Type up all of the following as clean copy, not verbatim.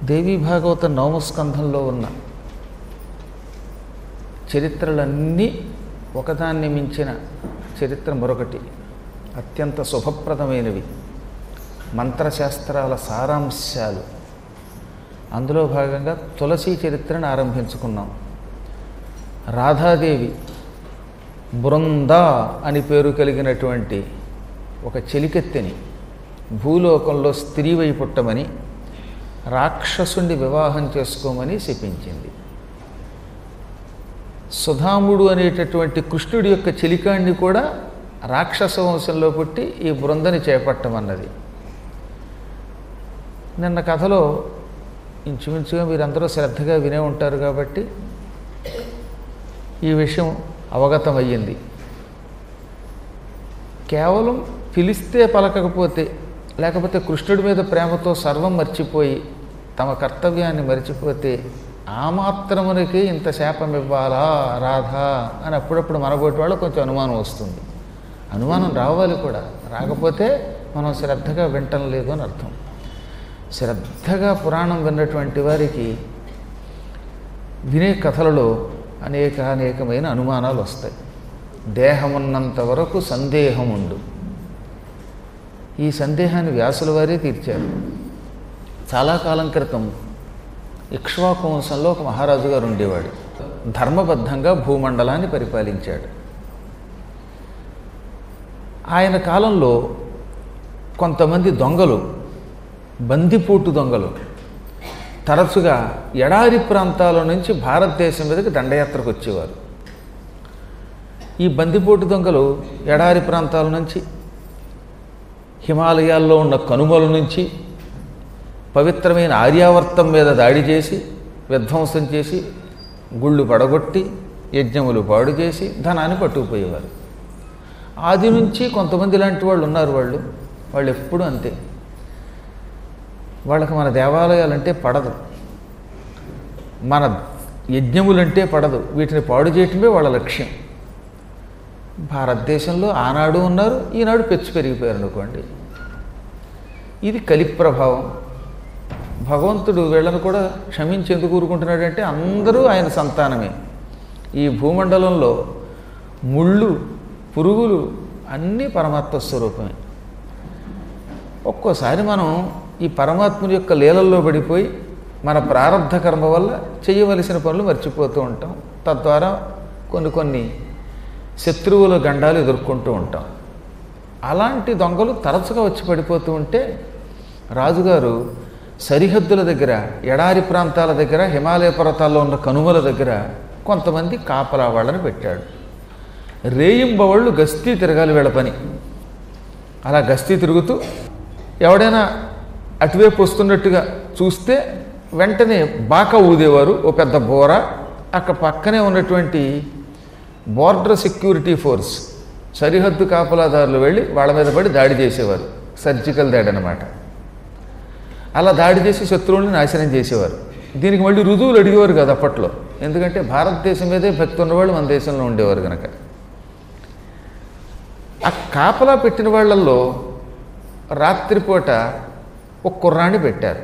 దేవీ భాగవత నవమ స్కంధంలో ఉన్న చరిత్రలన్నీ ఒకదాన్ని మించిన చరిత్ర మరొకటి, అత్యంత శుభప్రదమైనవి, మంత్రశాస్త్రాల సారాంశాలు. అందులో భాగంగా తులసీ చరిత్రను ఆరంభించుకున్నాం. రాధాదేవి బృంద అని పేరు కలిగినటువంటి ఒక చెలికెత్తెని భూలోకంలో స్త్రీవై పుట్టమని, రాక్షసుని వివాహం చేసుకోమని శపించింది. సుధాముడు అనేటటువంటి కృష్ణుడి యొక్క చెలికాణ్ణి కూడా రాక్షస వంశంలో పుట్టి ఈ బృందని చేపట్టమన్నది. నిన్న కథలో ఇంచుమించుగా మీరందరూ శ్రద్ధగా వినే ఉంటారు కాబట్టి ఈ విషయం అవగతమయ్యింది. కేవలం పిలిస్తే పలకకపోతే, లేకపోతే కృష్ణుడి మీద ప్రేమతో సర్వం మర్చిపోయి తమ కర్తవ్యాన్ని మర్చిపోతే ఆ మాత్రమునకే ఇంత శాపం ఇవ్వాలా రాధా అని అప్పుడప్పుడు మనబోటి వాళ్ళు కొంచెం అనుమానం వస్తుంది. అనుమానం రావాలి కూడా, రాకపోతే మనం శ్రద్ధగా వింటం లేదు అని అర్థం. శ్రద్ధగా పురాణం విన్నటువంటి వారికి వినే కథలలో అనేకమైన అనుమానాలు వస్తాయి. దేహమున్నంత వరకు సందేహం ఉండు. ఈ సందేహాన్ని వ్యాసుల వారే తీర్చారు. చాలా కాలం క్రితం ఇక్ష్వాకు వంశంలో ఒక మహారాజు గారు ఉండేవాడు. ధర్మబద్ధంగా భూమండలాన్ని పరిపాలించాడు. ఆయన కాలంలో కొంతమంది దొంగలు, బందిపోటు దొంగలు తరచుగా ఎడారి ప్రాంతాల నుంచి భారతదేశం మీదకి దండయాత్రకు వచ్చేవారు. ఈ బందిపోటు దొంగలు ఎడారి ప్రాంతాల నుంచి, హిమాలయాల్లో ఉన్న కనుమల నుంచి పవిత్రమైన ఆర్యావర్తం మీద దాడి చేసి, విధ్వంసం చేసి, గుళ్ళు పడగొట్టి, యజ్ఞములు పాడు చేసి ధనాన్ని పట్టుకుపోయేవారు. ఆది నుంచి కొంతమంది ఇలాంటి వాళ్ళు ఉన్నారు. వాళ్ళు ఎప్పుడూ అంతే. వాళ్ళకి మన దేవాలయాలంటే పడదు, మన యజ్ఞములంటే పడదు. వీటిని పాడు చేయటమే వాళ్ళ లక్ష్యం. భారతదేశంలో ఆనాడు ఉన్నారు, ఈనాడు పెచ్చు పెరిగిపోయారు అనుకోండి. ఇది కలి ప్రభావం. భగవంతుడు వీళ్ళను కూడా క్షమించి ఎందుకు ఊరుకుంటున్నాడంటే అందరూ ఆయన సంతానమే. ఈ భూమండలంలో ముళ్ళు, పురుగులు అన్నీ పరమాత్మ స్వరూపమే. ఒక్కోసారి మనం ఈ పరమాత్ముని యొక్క లీలల్లో పడిపోయి మన ప్రారంధ కర్మ వల్ల చేయవలసిన పనులు మర్చిపోతూ ఉంటాం. తద్వారా కొన్ని శత్రువుల గండాలు ఎదుర్కొంటూ ఉంటాం. అలాంటి దొంగలు తరచుగా వచ్చి పడిపోతూ ఉంటే రాజుగారు సరిహద్దుల దగ్గర, ఎడారి ప్రాంతాల దగ్గర, హిమాలయ పర్వతాల్లో ఉన్న కనుమల దగ్గర కొంతమంది కాపలా వాళ్ళని పెట్టాడు. రేయింబవళ్ళు గస్తీ తిరగాలి వీళ్ళ పని. అలా గస్తీ తిరుగుతూ ఎవడైనా అటువైపు వస్తున్నట్టుగా చూస్తే వెంటనే బాకా ఊదేవారు. ఓ పెద్ద బోర. అక్కడ పక్కనే ఉన్నటువంటి బోర్డర్ సెక్యూరిటీ ఫోర్స్, సరిహద్దు కాపలాదారులు వెళ్ళి వాళ్ళ మీద పడి దాడి చేసేవారు. సర్జికల్ దాడి అన్నమాట. అలా దాడి చేసి శత్రువుల్ని నాశనం చేసేవారు. దీనికి మళ్ళీ రుజువులు అడిగేవారు కాదు అప్పట్లో. ఎందుకంటే భారతదేశం మీదే భక్తి ఉన్నవాళ్ళు మన దేశంలో ఉండేవారు కనుక. ఆ కాపలా పెట్టిన వాళ్ళల్లో రాత్రిపూట ఒక కుర్రాన్ని పెట్టారు.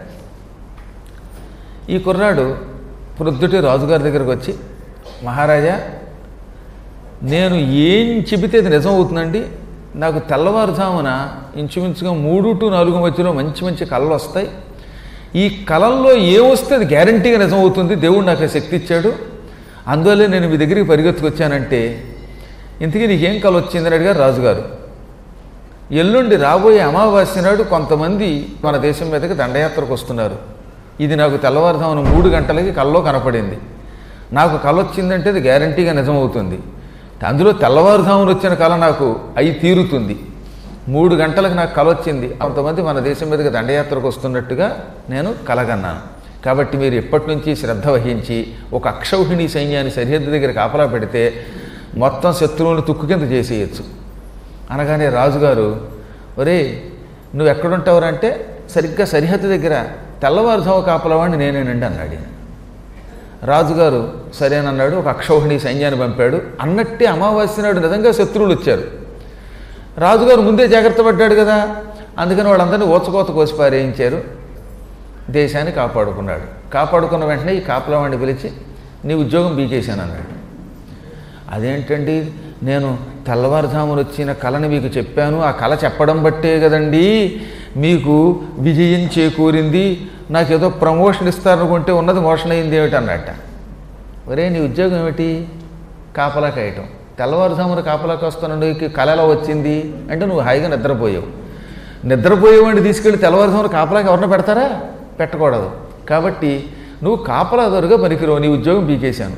ఈ కుర్రాడు ప్రొద్దుటే రాజుగారి దగ్గరకు వచ్చి, మహారాజా, నేను ఏం చెబితే అది నిజం అవుతుందండి. నాకు తెల్లవారుజామున ఇంచుమించుగా 3 to 4 మధ్యలో మంచి కళలు వస్తాయి. ఈ కళల్లో ఏమొస్తే అది గ్యారంటీగా నిజం అవుతుంది. దేవుడు నాకు ఆ శక్తి ఇచ్చాడు. అందువల్లే నేను మీ దగ్గరికి పరిగెత్తుకొచ్చానంటే, ఇంతకీ నీకేం కళ వచ్చిందని అడిగారు రాజుగారు. ఎల్లుండి రాబోయే అమావాస్య నాడు కొంతమంది మన దేశం మీదకి దండయాత్రకు వస్తున్నారు. ఇది నాకు తెల్లవారుజామున 3 గంటలకి కల్లో కనపడింది. నాకు కళ వచ్చిందంటే అది గ్యారంటీగా నిజమవుతుంది. అందులో తెల్లవారుజామున వచ్చిన కళ నాకు అయి తీరుతుంది. 3 గంటలకు నాకు కళ వచ్చింది. కొంతమంది మన దేశం మీదకి దండయాత్రకు వస్తున్నట్టుగా నేను కలగన్నాను. కాబట్టి మీరు ఎప్పటి నుంచి శ్రద్ధ వహించి ఒక అక్షౌహిణి సైన్యాన్ని సరిహద్దు దగ్గర కాపలా పెడితే మొత్తం శత్రువులను తుక్కు కింద చేసేయచ్చు. అనగానే రాజుగారు, ఒరే నువ్వు ఎక్కడుంటావురంటే, సరిగ్గా సరిహద్దు దగ్గర తెల్లవారుజాము కాపలావాడిని నేనేనండి అన్నాడు. రాజుగారు సరేనన్నాడు. ఒక అక్షౌహిణి సైన్యాన్ని పంపాడు. అన్నట్టే అమావాస్య నాడు నిజంగా శత్రువులు వచ్చారు. రాజుగారు ముందే జాగ్రత్త పడ్డాడు కదా, అందుకని వాళ్ళందరినీ ఊచకోత కోసి పారేయించారు. దేశాన్ని కాపాడుకున్నాడు. కాపాడుకున్న వెంటనే ఈ కాపలావాడిని పిలిచి నీ ఉద్యోగం బీకేశాను అన్నాడు. అదేంటండి, నేను తెల్లవారుజామున వచ్చిన కళని మీకు చెప్పాను, ఆ కళ చెప్పడం బట్టే కదండి మీకు విజయం చేకూరింది, నాకేదో ప్రమోషన్ ఇస్తారనుకుంటే ఉన్నది మోషన్ అయింది ఏమిటి అన్నట్ట. ఒరే నీ ఉద్యోగం ఏమిటి? కాపలా కాయటం. తెల్లవారుజామున కాపలాకి వస్తున్న నీకు కళ ఎలా వచ్చింది అంటే నువ్వు హాయిగా నిద్రపోయావు. నిద్రపోయేవాడిని తీసుకెళ్ళి తెల్లవారుజామున కాపలాకి ఎవరిని పెడతారా? పెట్టకూడదు. కాబట్టి నువ్వు కాపలాదారుగా పనికిరావు, నీ ఉద్యోగం బీకేశాను.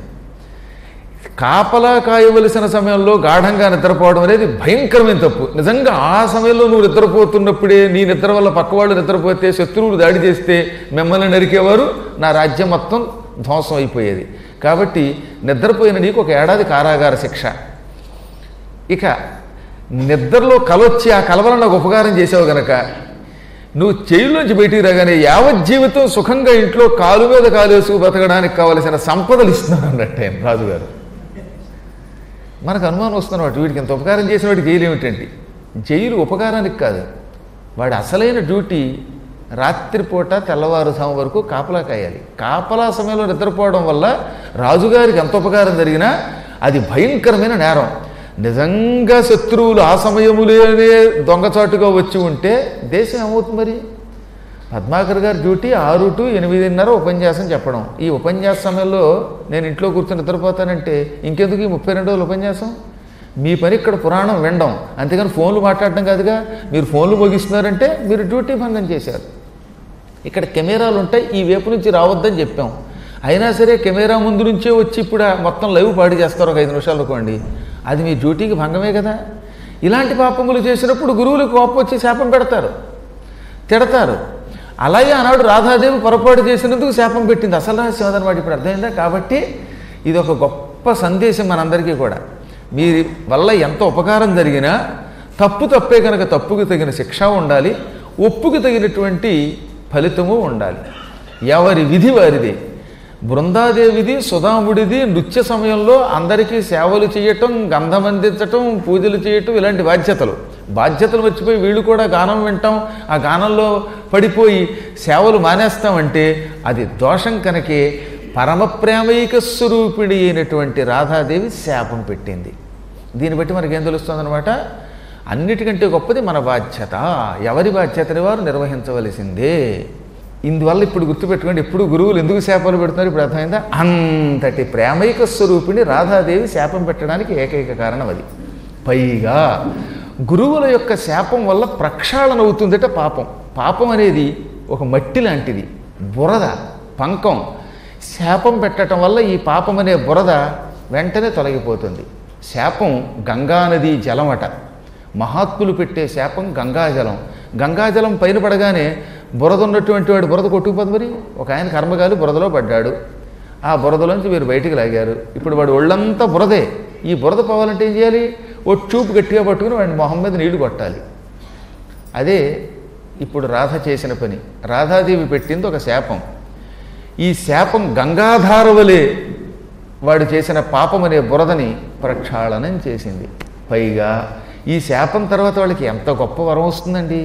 కాపలా కాయవలసిన సమయంలో గాఢంగా నిద్రపోవడం అనేది భయంకరమైన తప్పు. నిజంగా ఆ సమయంలో నువ్వు నిద్రపోతున్నప్పుడే నీ నిద్ర వల్ల పక్కవాళ్ళు నిద్రపోతే, శత్రువులు దాడి చేస్తే మిమ్మల్ని నరికేవారు, నా రాజ్యం మొత్తం ధ్వంసం అయిపోయేది. కాబట్టి నిద్రపోయిన నీకు 1 ఏడాది కారాగార శిక్ష. ఇక నిద్రలో కలొచ్చి ఆ కల వల్ల నాకు ఉపకారం చేసావు గనక నువ్వు జైల్లోంచి బయటికి రాగానే యావజ్జీవితం సుఖంగా ఇంట్లో కాలు మీద కాలేసుకు బతకడానికి కావలసిన సంపదలు ఇస్తున్నాను అన్నట్టు ఆయన రాజుగారు. మనకు అనుమానం వస్తున్నవాడు, వీడికి ఇంత ఉపకారం చేసిన వాడికి జైలు ఏమిటండి? జైలు ఉపకారానికి కాదు, వాడి అసలైన డ్యూటీ రాత్రిపూట తెల్లవారుజాము వరకు కాపలా కాయాలి. కాపలా సమయంలో నిద్రపోవడం వల్ల రాజుగారికి ఎంత ఉపకారం జరిగినా అది భయంకరమైన నేరం. నిజంగా శత్రువులు ఆ సమయములోనే దొంగచాటుగా వచ్చి ఉంటే దేశం ఏమవుతుంది మరి? పద్మాకర్ గారి డ్యూటీ 6 to 8:30 ఉపన్యాసం చెప్పడం. ఈ ఉపన్యాస సమయంలో నేను ఇంట్లో కూర్చొని నిద్రపోతానంటే ఇంకెందుకు ఈ 32 రోజులు ఉపన్యాసం? మీ పని ఇక్కడ పురాణం వినడం, అంతేగాని ఫోన్లు మాట్లాడటం కాదుగా. మీరు ఫోన్లు మోగిస్తున్నారంటే మీరు డ్యూటీ భంగం చేశారు. ఇక్కడ కెమెరాలు ఉంటాయి, ఈ వైపు నుంచి రావద్దని చెప్పాం. అయినా సరే కెమెరా ముందు నుంచే వచ్చి ఇప్పుడు మొత్తం లైవ్ పాడి చేస్తారు ఒక 5 నిమిషాలు అనుకోండి, అది మీ డ్యూటీకి భంగమే కదా. ఇలాంటి పాపములు చేసినప్పుడు గురువులకు కోపం వచ్చి శాపం పెడతారు, తిడతారు. అలాగే ఆనాడు రాధాదేవి పొరపాటు చేసినందుకు శాపం పెట్టింది. అసలు రహస్యం అదనమాట. ఇప్పుడు అర్థమైందా? కాబట్టి ఇది ఒక గొప్ప సందేశం మనందరికీ కూడా. మీ వల్ల ఎంత ఉపకారం జరిగినా తప్పే కనుక తప్పుకు తగిన శిక్ష ఉండాలి, ఒప్పుకు తగినటువంటి ఫలితము ఉండాలి. ఎవరి విధి వారిదే. బృందాదేవిది, సుధాముడిది నృత్య సమయంలో అందరికీ సేవలు చేయటం, గంధం అందించటం, పూజలు చేయటం, ఇలాంటి బాధ్యతలు మర్చిపోయి వీళ్ళు కూడా గానం వింటాం, ఆ గానంలో పడిపోయి సేవలు మానేస్తామంటే అది దోషం. కనుకే పరమ ప్రేమైక స్వరూపిణి అయినటువంటి రాధాదేవి శాపం పెట్టింది. దీన్ని బట్టి మనకేం తెలుస్తుందన్నమాట? అన్నిటికంటే గొప్పది మన బాధ్యత. ఎవరి బాధ్యతని వారు నిర్వహించవలసిందే. ఇందువల్ల ఇప్పుడు గుర్తుపెట్టుకోండి, ఎప్పుడు గురువులు ఎందుకు శాపాలు పెడుతున్నారు ఇప్పుడు అర్థమైందా? అంతటి ప్రేమైక స్వరూపిణి రాధాదేవి శాపం పెట్టడానికి ఏకైక కారణం అది. పైగా గురువుల యొక్క శాపం వల్ల ప్రక్షాళన అవుతుందట పాపం. పాపం అనేది ఒక మట్టి లాంటిది, బురద, పంకం. శాపం పెట్టడం వల్ల ఈ పాపం అనే బురద వెంటనే తొలగిపోతుంది. శాపం గంగానది జలమట. మహాత్ములు పెట్టే శాపం గంగాజలం. గంగాజలం పైన పడగానే బురద ఉన్నటువంటి వాడు బురద కొట్టుకుపోదు. మరి ఒక ఆయన కర్మగాలి బురదలో పడ్డాడు, ఆ బురదలోంచి మీరు బయటికి లాగారు. ఇప్పుడు వాడు ఒళ్ళంతా బురదే. ఈ బురద పోవాలంటే ఏం చేయాలి? ఓ చూపు గట్టిగా పట్టుకుని వాడిని మొహం మీద నీళ్లు కొట్టాలి. అదే ఇప్పుడు రాధ చేసిన పని. రాధాదేవి పెట్టింది ఒక శాపం. ఈ శాపం గంగాధార వలె వాడు చేసిన పాపం అనే బురదని ప్రక్షాళనం చేసింది. పైగా ఈ శాపం తర్వాత వాళ్ళకి ఎంత గొప్ప వరం వస్తుందండి.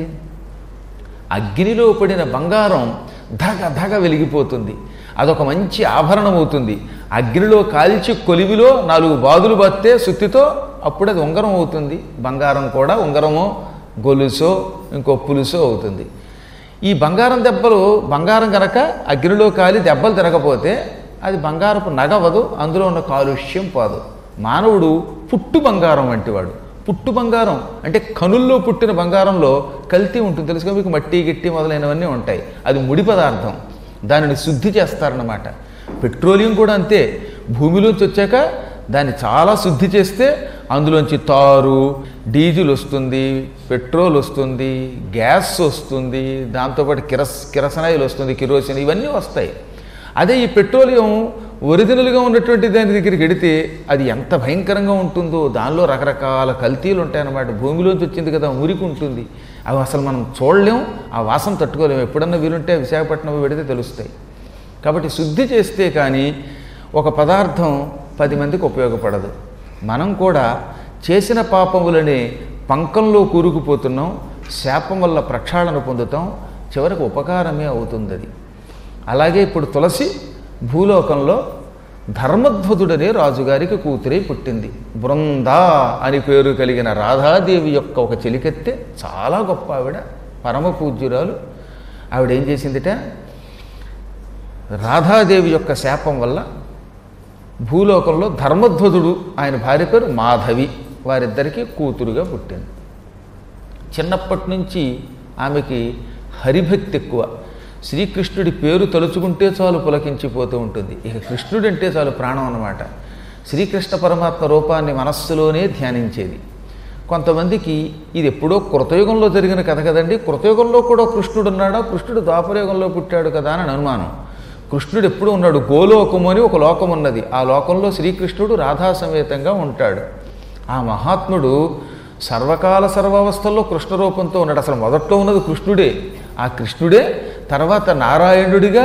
అగ్నిలో పడిన బంగారం ధగ ధగ వెలిగిపోతుంది. అదొక మంచి ఆభరణం అవుతుంది. అగ్నిలో కాల్చి కొలివిలో 4 బాదులు బత్తే సుత్తితో అప్పుడు అది ఉంగరం అవుతుంది. బంగారం కూడా ఉంగరమో గొలుసో ఇంకో పులుసో అవుతుంది. ఈ బంగారం దెబ్బలు, బంగారం కనుక అగ్నిలో కాలి దెబ్బలు తిరగపోతే అది బంగారపు నగవదు, అందులో ఉన్న కాలుష్యం పోదు. మానవుడు పుట్టు బంగారం వంటివాడు. పుట్టు బంగారం అంటే కనుల్లో పుట్టిన బంగారంలో కల్తీ ఉంటుంది తెలుసుగా మీకు. మట్టి గిట్టి మొదలైనవన్నీ ఉంటాయి. అది ముడి పదార్థం, దానిని శుద్ధి చేస్తారన్నమాట. పెట్రోలియం కూడా అంతే. భూమిలోంచి వచ్చాక దాన్ని చాలా శుద్ధి చేస్తే అందులోంచి తారు, డీజిల్ వస్తుంది, పెట్రోల్ వస్తుంది, గ్యాస్ వస్తుంది, దాంతోపాటు కిరసనాయిల్ వస్తుంది, కిరోసిన్, ఇవన్నీ వస్తాయి. అదే ఈ పెట్రోలియం ఒరిజినల్గా ఉన్నటువంటి దాని దగ్గరికి వెడితే అది ఎంత భయంకరంగా ఉంటుందో. దానిలో రకరకాల కల్తీలు ఉంటాయన్నమాట. భూమిలోంచి వచ్చింది కదా, మురికి ఉంటుంది. అవి అసలు మనం చూడలేం, ఆ వాసన తట్టుకోలేము. ఎప్పుడన్నా వీలుంటే విశాఖపట్నం పెడితే తెలుస్తాయి. కాబట్టి శుద్ధి చేస్తే కానీ ఒక పదార్థం 10 మందికి ఉపయోగపడదు. మనం కూడా చేసిన పాపములనే పంకంలో కూరుకుపోతున్నాం. శాపం వల్ల ప్రక్షాళన పొందుతాం. చివరికి ఉపకారమే అవుతుంది అది. అలాగే ఇప్పుడు తులసి భూలోకంలో ధర్మధ్వజుడనే రాజుగారికి కూతురై పుట్టింది. బృందా అని పేరు కలిగిన రాధాదేవి యొక్క ఒక చెలికెత్తె, చాలా గొప్ప ఆవిడ, పరమ పూజ్యురాలు. ఆవిడ ఏం చేసిందిట, రాధాదేవి యొక్క శాపం వల్ల భూలోకంలో ధర్మధ్వజుడు, ఆయన భార్య పేరు మాధవి, వారిద్దరికీ కూతురుగా పుట్టింది. చిన్నప్పటి నుంచి ఆమెకి హరిభక్తి ఎక్కువ. శ్రీకృష్ణుడి పేరు తలుచుకుంటే చాలు పులకించిపోతూ ఉంటుంది. ఇక కృష్ణుడు అంటే చాలు ప్రాణం అన్నమాట. శ్రీకృష్ణ పరమాత్మ రూపాన్ని మనస్సులోనే ధ్యానించేది. కొంతమందికి ఇది ఎప్పుడో కృతయుగంలో జరిగిన కథ కదండి, కృతయుగంలో కూడా కృష్ణుడు ఉన్నాడా, కృష్ణుడు ద్వాపరయుగంలో పుట్టాడు కదా అని అనుమానం. కృష్ణుడు ఎప్పుడూ ఉన్నాడు. గోలోకము అని ఒక లోకం ఉన్నది. ఆ లోకంలో శ్రీకృష్ణుడు రాధా సమేతంగా ఉంటాడు. ఆ మహాత్ముడు సర్వకాల సర్వావస్థల్లో కృష్ణ రూపంతో ఉన్నాడు. అసలు మొదట్లో ఉన్నది కృష్ణుడే. ఆ కృష్ణుడే తర్వాత నారాయణుడిగా,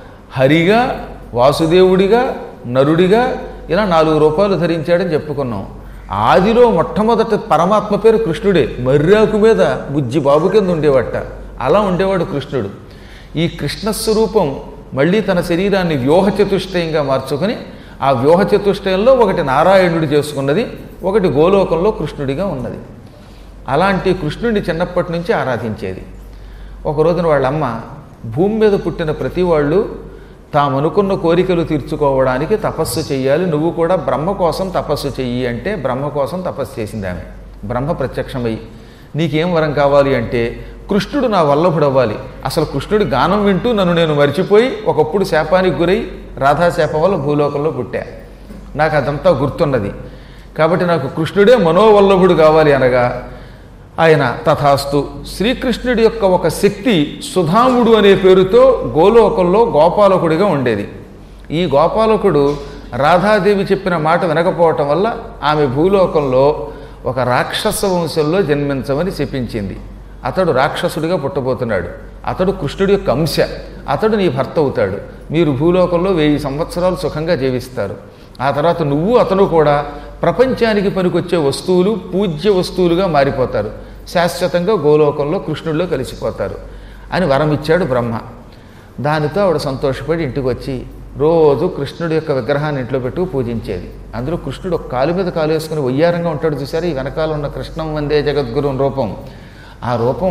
హరిగా, వాసుదేవుడిగా, నరుడిగా ఇలా 4 రూపాలు ధరించాడని చెప్పుకున్నాం. ఆదిలో మొట్టమొదట పరమాత్మ పేరు కృష్ణుడే. మర్రాకు మీద బుజ్జి బాబు కింద ఉండేవట. అలా ఉండేవాడు కృష్ణుడు. ఈ కృష్ణస్వరూపం మళ్ళీ తన శరీరాన్ని వ్యూహ చతుష్టయంగా మార్చుకొని ఆ వ్యూహ చతుష్టయంలో ఒకటి నారాయణుడు చేసుకున్నది, ఒకటి గోలోకంలో కృష్ణుడిగా ఉన్నది. అలాంటి కృష్ణుడిని చిన్నప్పటి నుంచి ఆరాధించేది. ఒక రోజున వాళ్ళమ్మ, భూమి మీద పుట్టిన ప్రతి వాళ్ళు తామనుకున్న కోరికలు తీర్చుకోవడానికి తపస్సు చెయ్యాలి, నువ్వు కూడా బ్రహ్మ కోసం తపస్సు చెయ్యి అంటే బ్రహ్మ కోసం తపస్సు చేసింది ఆమె. బ్రహ్మ ప్రత్యక్షమై, నీకేం వరం కావాలి అంటే కృష్ణుడు నా వల్లభుడవ్వాలి. అసలు కృష్ణుడి గానం వింటూ నన్ను నేను మర్చిపోయి ఒకప్పుడు శాపానికి గురై రాధాశాపం వల్ల భూలోకంలో పుట్టా, నాకు అదంతా గుర్తున్నది, కాబట్టి నాకు కృష్ణుడే మనోవల్లభుడు కావాలి అనగా ఆయన తథాస్తు. శ్రీకృష్ణుడి యొక్క ఒక శక్తి సుధాముడు అనే పేరుతో గోలోకంలో గోపాలకుడిగా ఉండేది. ఈ గోపాలకుడు రాధాదేవి చెప్పిన మాట వినకపోవటం వల్ల ఆమె భూలోకంలో ఒక రాక్షస వంశంలో జన్మించమని శపించింది. అతడు రాక్షసుడిగా పుట్టబోతున్నాడు. అతడు కృష్ణుడి యొక్క అంశ. అతడు నీ భర్త అవుతాడు. మీరు భూలోకంలో 1000 సంవత్సరాలు సుఖంగా జీవిస్తారు. ఆ తర్వాత నువ్వు అతను కూడా ప్రపంచానికి పనికొచ్చే వస్తువులు, పూజ్య వస్తువులుగా మారిపోతారు. శాశ్వతంగా గోలోకంలో కృష్ణుడిలో కలిసిపోతారు అని వరం ఇచ్చాడు బ్రహ్మ. దానితో ఆవిడ సంతోషపడి ఇంటికి వచ్చి రోజు కృష్ణుడి యొక్క విగ్రహాన్ని ఇంట్లో పెట్టుకు పూజించేది. అందులో కృష్ణుడు ఒక కాలు మీద కాలు వేసుకుని వయ్యారంగా ఉంటాడు చూసారు. ఈ వెనకాల ఉన్న కృష్ణం వందే జగద్గురు రూపం, ఆ రూపం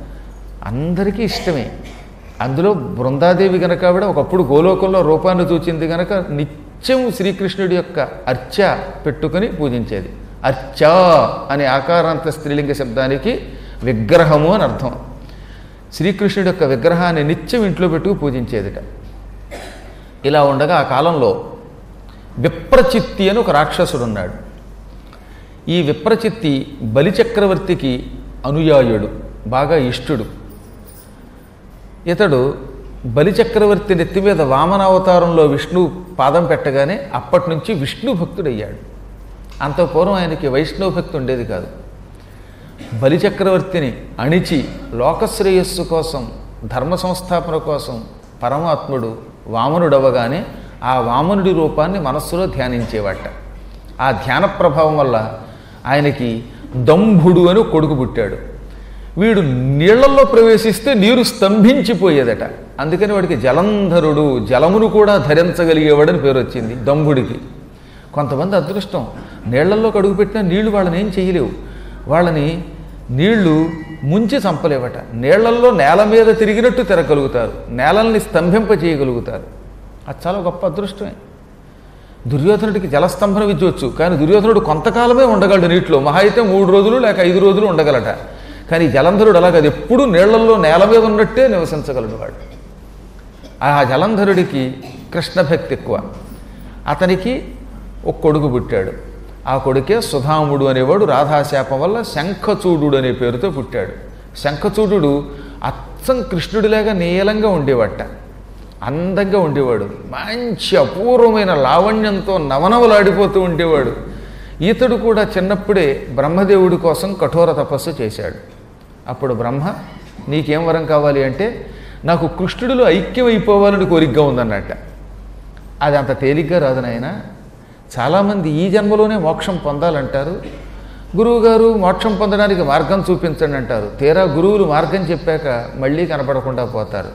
అందరికీ ఇష్టమే. అందులో బృందాదేవి గనక ఆవిడ ఒకప్పుడు గోలోకంలో రూపాన్ని చూచింది గనక నిత్యం శ్రీకృష్ణుడి యొక్క అర్చ పెట్టుకుని పూజించేది. అర్చ అనే ఆకారాంత స్త్రీలింగ శబ్దానికి విగ్రహము అని అర్థం. శ్రీకృష్ణుడి యొక్క విగ్రహాన్ని నిత్యం ఇంట్లో పెట్టుకు పూజించేదిట. ఇలా ఉండగా ఆ కాలంలో విప్రచిత్తి అని ఒక రాక్షసుడు ఉన్నాడు. ఈ విప్రచిత్తి బలిచక్రవర్తికి అనుయాయుడు, బాగా ఇష్టుడు. ఇతడు బలిచక్రవర్తి నెత్తి మీద వామనావతారంలో విష్ణు పాదం పెట్టగానే అప్పటి నుంచి విష్ణు భక్తుడయ్యాడు. అంత పూర్వం ఆయనకి వైష్ణవ భక్తి ఉండేది కాదు. బలిచక్రవర్తిని అణిచి లోకశ్రేయస్సు కోసం, ధర్మ సంస్థాపన కోసం పరమాత్ముడు వామనుడవగానే ఆ వామనుడి రూపాన్ని మనస్సులో ధ్యానించేవాట. ఆ ధ్యాన ప్రభావం వల్ల ఆయనకి దంభుడు అని కొడుకు పుట్టాడు. వీడు నీళ్లలో ప్రవేశిస్తే నీరు స్తంభించిపోయేదట. అందుకని వాడికి జలంధరుడు, జలమును కూడా ధరించగలిగేవాడని పేరు వచ్చింది దంభుడికి. కొంతమంది అదృష్టం, నీళ్లలో అడుగుపెట్టినా నీళ్లు వాళ్ళని ఏం చేయలేవు. వాళ్ళని నీళ్లు ముంచి చంపలేవట. నీళ్లల్లో నేల మీద తిరిగినట్టు తిరగలుగుతారు, నేలల్ని స్తంభింప చేయగలుగుతారు. అది చాలా గొప్ప అదృష్టమే. దుర్యోధనుడికి జలస్తంభన విద్య వచ్చు, కానీ దుర్యోధనుడు కొంతకాలమే ఉండగలడు నీటిలో. మహా అయితే 3 రోజులు లేక 5 రోజులు ఉండగలట. కానీ జలంధరుడు అలాగ అది ఎప్పుడు నీళ్లలో నేల మీద ఉన్నట్టే నివసించగలడు వాడు. ఆ జలంధరుడికి కృష్ణభక్తి ఎక్కువ. అతనికి ఒక కొడుకు పుట్టాడు. ఆ కొడుకే సుధాముడు అనేవాడు. రాధాశాపం వల్ల శంఖచూడు అనే పేరుతో పుట్టాడు. శంఖచూడు అచ్చం కృష్ణుడిలాగా నీలంగా ఉండేవాట, అందంగా ఉండేవాడు, మంచి అపూర్వమైన లావణ్యంతో నవనవలాడిపోతూ ఉండేవాడు. ఈతడు కూడా చిన్నప్పుడే బ్రహ్మదేవుడి కోసం కఠోర తపస్సు చేశాడు. అప్పుడు బ్రహ్మ, నీకేం వరం కావాలి అంటే, నాకు కృష్ణుడిలో ఐక్యం అయిపోవాలని కోరికగా ఉందన్నట్ట. అది అంత తేలిగ్గా రాదు నాయన. చాలామంది ఈ జన్మలోనే మోక్షం పొందాలంటారు. గురువుగారు మోక్షం పొందడానికి మార్గం చూపించండి అంటారు. తీరా గురువులు మార్గం చెప్పాక మళ్ళీ కనపడకుండా పోతారు.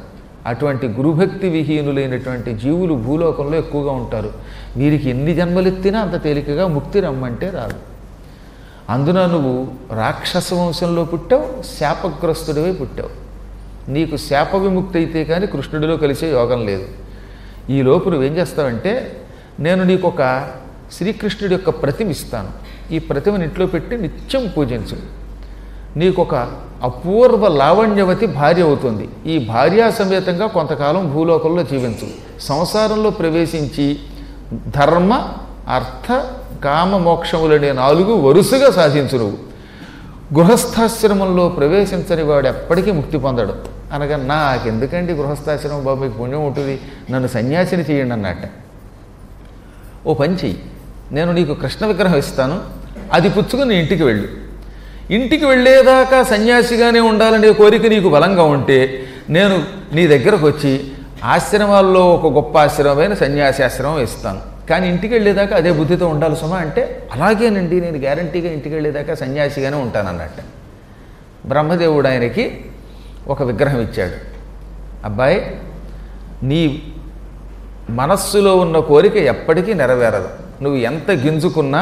అటువంటి గురుభక్తి విహీనులైనటువంటి జీవులు భూలోకంలో ఎక్కువగా ఉంటారు. వీరికి ఎన్ని జన్మలెత్తినా అంత తేలికగా ముక్తి రమ్మంటే రాదు. అందున నువ్వు రాక్షస వంశంలో పుట్టావు, శాపగ్రస్తుడివై పుట్టావు. నీకు శాప విముక్తి అయితే కానీ కృష్ణుడిలో కలిసే యోగం లేదు. ఈ లోపు నువ్వేం చేస్తావంటే, నేను నీకు ఒక శ్రీకృష్ణుడి యొక్క ప్రతిమ ఇస్తాను. ఈ ప్రతిమని ఇంట్లో పెట్టి నిత్యం పూజించు. నీకు ఒక అపూర్వ లావణ్యవతి భార్య అవుతుంది. ఈ భార్యా సమేతంగా కొంతకాలం భూలోకంలో జీవించు. సంసారంలో ప్రవేశించి ధర్మ అర్థ కామ మోక్షములనే 4 వరుసగా సాధించు. నువ్వు గృహస్థాశ్రమంలో ప్రవేశించని వాడు ఎప్పటికీ ముక్తి పొందడు. అనగా నాకెందుకండి గృహస్థాశ్రమం, బాబు మీకు పుణ్యం ఉంటుంది, నన్ను సన్యాసిని చేయండి అన్నట్ట. ఓ పని చెయ్యి, నేను నీకు కృష్ణ విగ్రహం ఇస్తాను, అది పుచ్చుకుని ఇంటికి వెళ్ళు. ఇంటికి వెళ్ళేదాకా సన్యాసిగానే ఉండాలనే కోరిక నీకు బలంగా ఉంటే నేను నీ దగ్గరకు వచ్చి ఆశ్రమాల్లో ఒక గొప్ప ఆశ్రమమైన సన్యాసాశ్రమం ఇస్తాను. కానీ ఇంటికి వెళ్ళేదాకా అదే బుద్ధితో ఉండాలి సుమా అంటే, అలాగేనండి నేను గ్యారంటీగా ఇంటికి వెళ్ళేదాకా సన్యాసిగానే ఉంటానన్నట్ట. బ్రహ్మదేవుడు ఆయనకి ఒక విగ్రహం ఇచ్చాడు. అబ్బాయి, నీ మనస్సులో ఉన్న కోరిక ఎప్పటికీ నెరవేరదు. నువ్వు ఎంత గింజుకున్నా